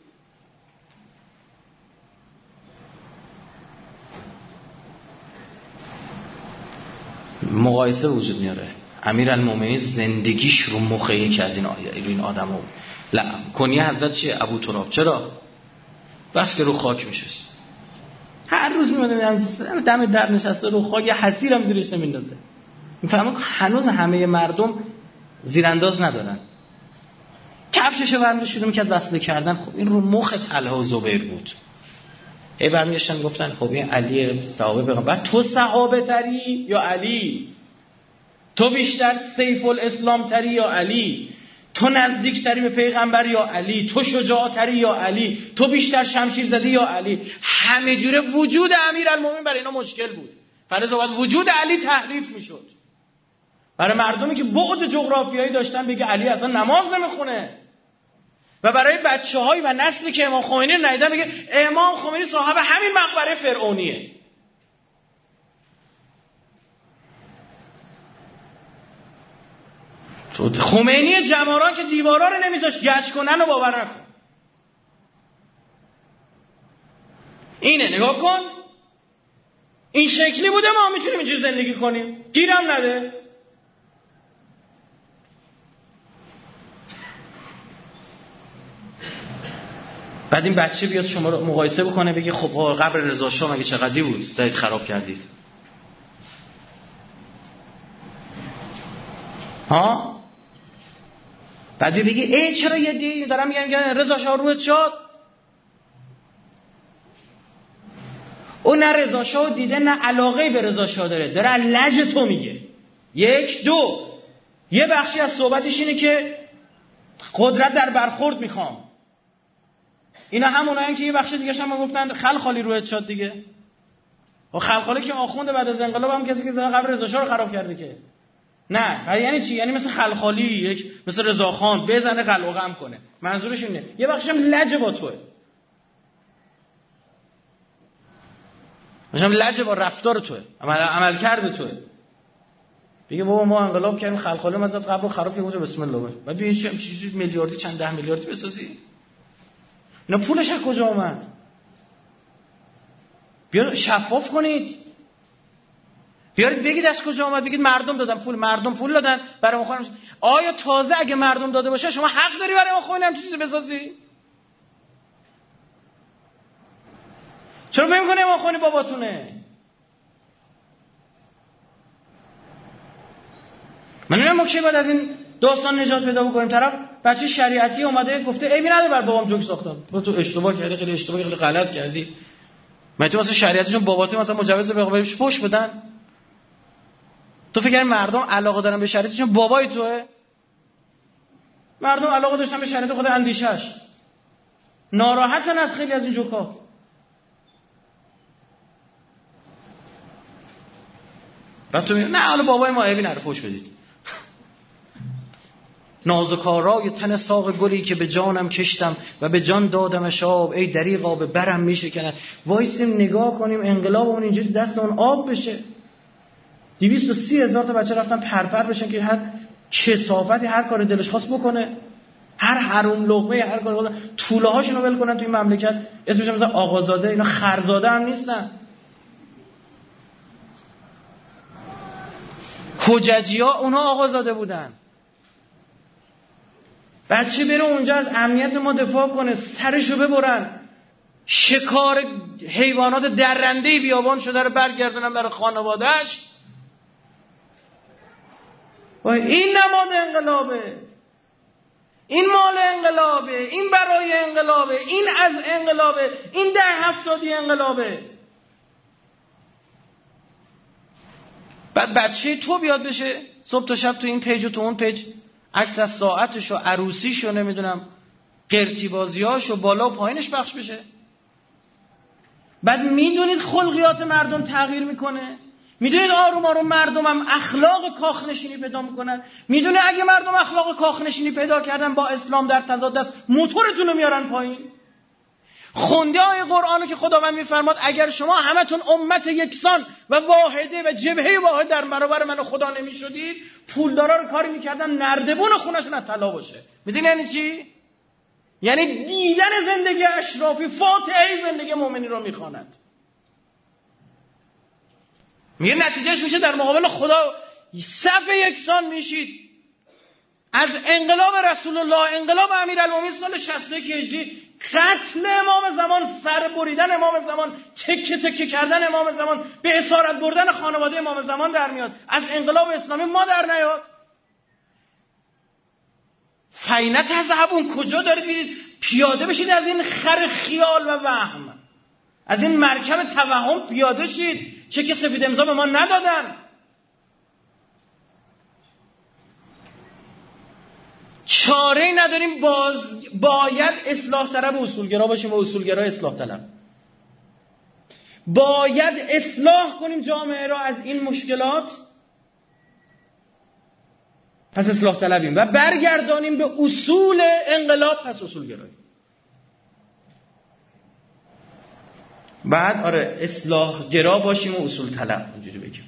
مقایسه وجود میاره. امیرالمومنین زندگیش رو مخ یک از این این آدمو لا کنیه حضرت چیه؟ ابو تراب. چرا؟ بس که رو خاک میشست. هر روز میاد دم در نشسته رو خاک، یه حسیر هم زیرش نمیندازه. میفهمم هنوز همه مردم زیرانداز ندارن. کفششو برمی شروع میکرد وصله کردن. خب این رو مخ طلحه و زبیر بود. ای برمیگشتن گفتن خب این علی صحابه پیغمبر، بعد تو صحابه تری یا علی؟ تو بیشتر سیف الاسلام تری یا علی؟ تو نزدیک تری به پیغمبر یا علی؟ تو شجاع تری یا علی؟ تو بیشتر شمشیر زدی یا علی؟ همه جوره وجود امیرالمومنین برای اینا مشکل بود. فرض بعد وجود علی تحریف میشد. برای مردمی که بعد جغرافیایی داشتن بگه علی اصلا نماز نمیخونه، و برای بچه‌های و نسلی که امام خمینی رو ندیدن بگه امام خمینی صاحب همین مقبره فرعونیه. خمینی جماران که دیوارا رو نمیذاشت گچ کنن و باور نکن. اینه، نگاه کن، این شکلی بوده ما میتونیم اینجوری زندگی کنیم، گیرم نده. بعد این بچه بیاد شما رو مقایسه بکنه بگه خب قبر رضا شاه مگه چقدری بود زدید خراب کردید؟ ها؟ بعد بگه ای چرا یه دی دارم میگن رضا شاه روحت شاد؟ او نه رضا شاه دیده نه علاقه به رضا شاه داره، داره لج تو میگه. یک دو یه بخشی از صحبتش اینه که قدرت در برخورد میخوام. اینا همونایی که یه بخش دیگه هم گفتن خلخالی روحت شاد دیگه. و خلخالی که آخونده بعد از انقلاب هم کسی که زده قبر رضا شاه رو خراب کرده که. نه، یعنی چی؟ یعنی مثل خلخالی، یک مثل رضاخان بزنه قلقم کنه. منظورش اینه. یه بخشش هم لج با توئه. مثلا لج با رفتار توئه، عمل عمل کرده توئه. بگه بابا ما انقلاب کردیم خلخالی مزد قبر رو خراب کردیم بسم الله باش. بعد ببین چه چیزی میلیاردی چند ده میلیاردی بسازی؟ اینا پولش از کجا اومد؟ بیا شفاف کنید. بیارید بگید از کجا اومد، بگید مردم دادن پول، مردم پول دادن برای ما خانم. آیا تازه اگه مردم داده باشه شما حق داری برای ما خونه هم چیزی بسازی؟ چرا فکر می‌کنی ما خونه باباتونه؟ من نمی‌دونم ما کی بعد از این داستان نجات پیدا بکنیم. طرف بچه شریعتی اومده گفته عیبی نداره بر بابام جوک ساختم. با تو اشتباه کردی، خیلی اشتباه خیلی غلط کردی. من تو مثلا شریعتیشون باباته مثلا مجوز به بهش فوش بدن. تو فکر کنی مردم علاقه دارن به شریعتشون بابای توئه؟ مردم علاقه داشتن به شریعت خود اندیشش. ناراحتن از خیلی از این جوکا. بعد تو میگی نه حالا بابای ما عیبی نداره فوش بدید. نازکارای تن ساق گلی که به جانم کشتم و به جان دادم شاب، ای دریغا به برم میشکنن. وایسیم نگاه کنیم انقلاب اون اینجوری دست اون آب بشه. دویست و سی هزار تا بچه رفتن پرپر بشن که هر کثافتی هر کار دلش خواست بکنه، هر حروم لقمه هر کار بکنه، توله هاشونو ول کنن تو این مملکت. اسمش مثلا آقازاده، اینا خرزاده هم نیستن. حججی ها اونها آقازاده بودن. بچه بره اونجا از امنیت ما دفاع کنه، سرشو ببرن، شکار حیوانات درنده بیابان شده رو برگردونن برای خانواده‌اش. و این نماد انقلابه، این مال انقلابه، این برای انقلابه، این از انقلابه، این ده هفتادی انقلابه. بعد بچه تو بیاد بشه صبح تا شب تو این پیج و تو اون پیج عکس از ساعتش و عروسیش و نمیدونم قرتی بازیاش و بالا و پایینش پخش بشه. بعد میدونید خلقیات مردم تغییر میکنه، میدونید آروم آروم مردم هم اخلاق کاخنشینی پیدا میکنن. میدونه اگه مردم اخلاق کاخنشینی پیدا کردن با اسلام در تضاد است، موتورتون رو میارن پایین. خونده های قرآنو که خداوند میفرماد اگر شما همتون امت یکسان و واحده و جبهه واحد در برابر من خدا نمیشدید، پولدارا رو کاری میکردن نردبون خونشون از طلا باشه. میدونی یعنی چی؟ یعنی دیدن زندگی اشرافی فاتحه زندگی مؤمنین رو میخواند. میگه نتیجهش میشه در مقابل خدا صف یکسان میشید. از انقلاب رسول الله، انقلاب امیرالمومنین سال شصت و یک هجری، قتل امام زمان، سر بریدن امام زمان، تکه تکه کردن امام زمان، به اسارت بردن خانواده امام زمان در میاد. از انقلاب اسلامی ما در نیاد. فینت تذهبون، کجا دارید میرید؟ پیاده بشید از این خر خیال و وهم. از این مرکب توهم پیاده شید. چه که سفید امضا به ما ندادن. چاره‌ای نداریم، باز باید اصلاح طلب اصولگرا باشیم و اصولگرا اصلاح طلب. باید اصلاح کنیم جامعه را از این مشکلات، پس اصلاح طلبیم و برگردانیم به اصول انقلاب، پس اصولگرایی. بعد آره اصلاح گرا باشیم و اصول طلب، اینجوری بگیم.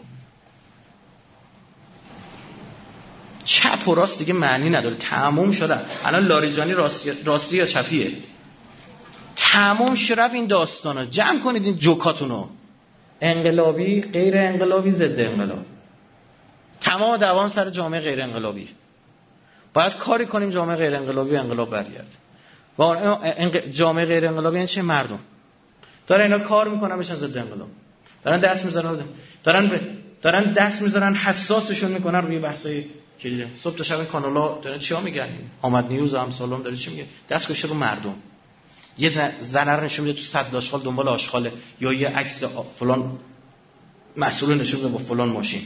چپ و راست دیگه معنی نداره، تموم شده. الان لاریجانی راستی, راستی یا چپیه، تموم شرف این داستانا. جمع کنید این جوکاتونو، انقلابی، غیر انقلابی، ضد انقلاب. تمام دوام سر جامعه غیر انقلابی. باید کاری کنیم جامعه غیر انقلابی و انقلاب برگرده. و جامعه غیر انقلابی یعنی چه؟ مردم دارن اینا کار میکنن بشن ضد انقلاب، دارن دست میذارن دارن دارن دست میذارن حساسشون میکنن روی بحثای کلیه. صبح تا شب کانالا دارن چیا میگن؟ آمد نیوز و امثالم داره چی میگه؟ دست گوشه رو مردم. یه زن رو نشون میده تو صد آشغال دنبال آشغاله، یا یه عکس فلان مسئول نشون میده با فلان ماشین.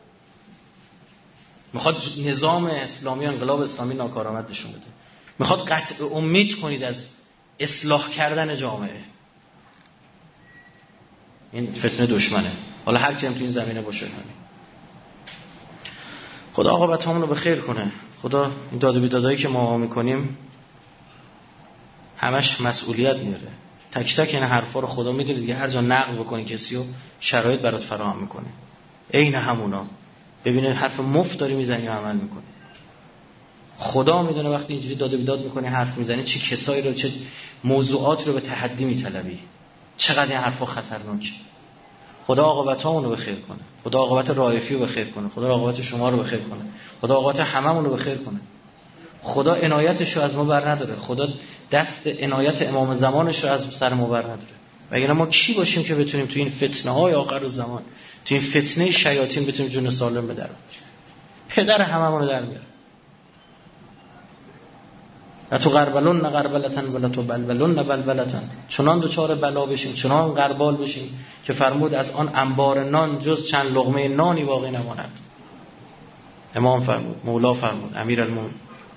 میخواد نظام اسلامی، انقلاب اسلامی ناکارآمد نشون بده. میخواد قطع امید کنید از اصلاح کردن جامعه. این فتنه دشمنه. حالا هر کی هم تو این زمینه باشه. همین. خدا عاقبتمون رو بخیر کنه. خدا این داد و بیدادایی که ما میکنیم همش مسئولیت میاره. تک تک این حرفا رو خدا میدونه دیگه. هر جا نقد بکنی کسی رو شرایط برات فراهم میکنه. عین همونا. ببینه حرف مفت داری میزنی و عمل میکنی. خدا میدونه وقتی اینجوری داد و بیداد میکنی، حرف میزنی، چه کسایی رو، چه موضوعاتی رو به تحدی میطلبی. چقدر این حرفا خطرناکه. خدا عاقبتامون رو بخیر کنه. خدا عاقبت رائفی رو بخیر کنه. خدا عاقبت شما رو بخیر کنه. خدا عاقبت هممون رو بخیر کنه. خدا عنایتش رو از ما بر نداره. خدا دست عنایت امام زمانش رو از سر ما بر نداره. وگرنه ما کی باشیم که بتونیم تو این فتنه های آخر زمان، تو این فتنه شیاطین بتونیم جون سالم بدریم؟ پدر هممون رو در میاره. نه تو غربلون نه غربلتن ولا تو بلبلون نه بلبلتن. چنان دوچار بلا بشیم، چنان غربال بشیم که فرمود از آن انبار نان جز چند لقمه نانی باقی نماند. امام فرمود، مولا فرمود، امیرالمومنین.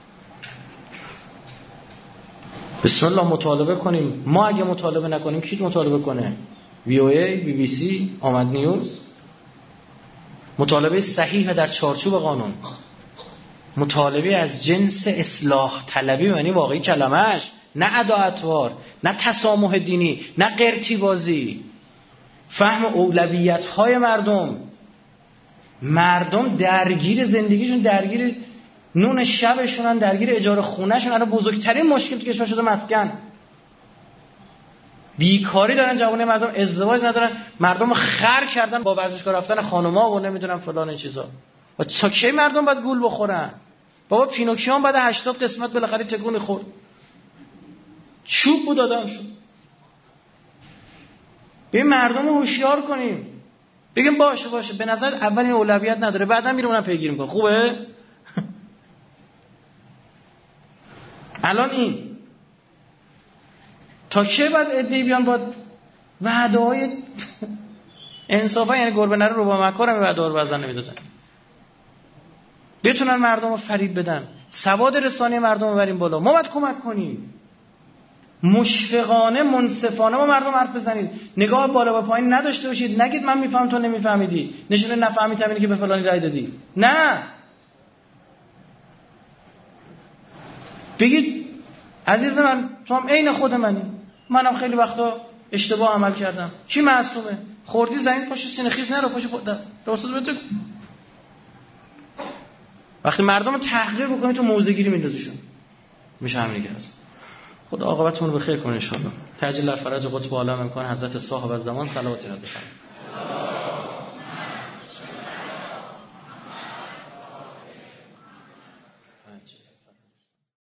بسم الله مطالبه کنیم. ما اگه مطالبه نکنیم کی مطالبه کنه؟ وی او ای، بی بی سی، آمد نیوز. مطالبه صحیح در چارچوب قانون، مطالبه از جنس اصلاح طلبی، یعنی واقعی کلمش، نه اداعتوار، نه تسامح دینی، نه قرتی بازی. فهم اولویت های مردم. مردم درگیر زندگیشون، درگیر نون شبشونن، درگیر اجاره خونهشون. الان بزرگترین مشکل تو کشور شده مسکن. بیکاری دارن جوانه مردم، ازدواج ندارن، مردم خر کردن با ورزشگاه رفتن خانوما و نمیدونم فلان چیزا. و تا کی مردم باید گول بخورن؟ بابا پینوکیو بعد هشتاد قسمت بالاخره تکون خورد. چوب بود آدم شد. ببین مردم رو هوشیار کنیم. بگیم باشه باشه به نظر اول این اولویت نداره، بعدا میره اونم پیگیری میکنه. خوبه؟ الان این تا چه بعد ادعی بیان با وعده های انصافا، یعنی گربه نره رو با مکار هم وعده ها رو بزن نمیدادن، بتونن مردم رو فریب بدن، سواد رسانی مردم رو بریم بالا. ما باید کمک کنیم، مشفقانه منصفانه ما مردم حرف بزنید. نگاه بالا و پایین نداشته باشید. نگید من میفهم تو نمیفهمیدی، نشونه نفهمیدی همینی که به فلانی رای دادی. نه، بگید عزیز من تو هم عین خود منی، منم خیلی وقتا اشتباه عمل کردم. کی معصومه؟ خوردی زمین پاشو سینه خیز نرو، پاشو خودت راست بده. وقتی مردم رو تحقیر بکنی تو موزه‌گیری میندازیشون، میشه همین که هست. خدا عاقبتمون رو بخیر کنه ان شاء الله. تعجیل در فرج قطب عالم امکان حضرت صاحب الزمان صلوات و بفرمایید.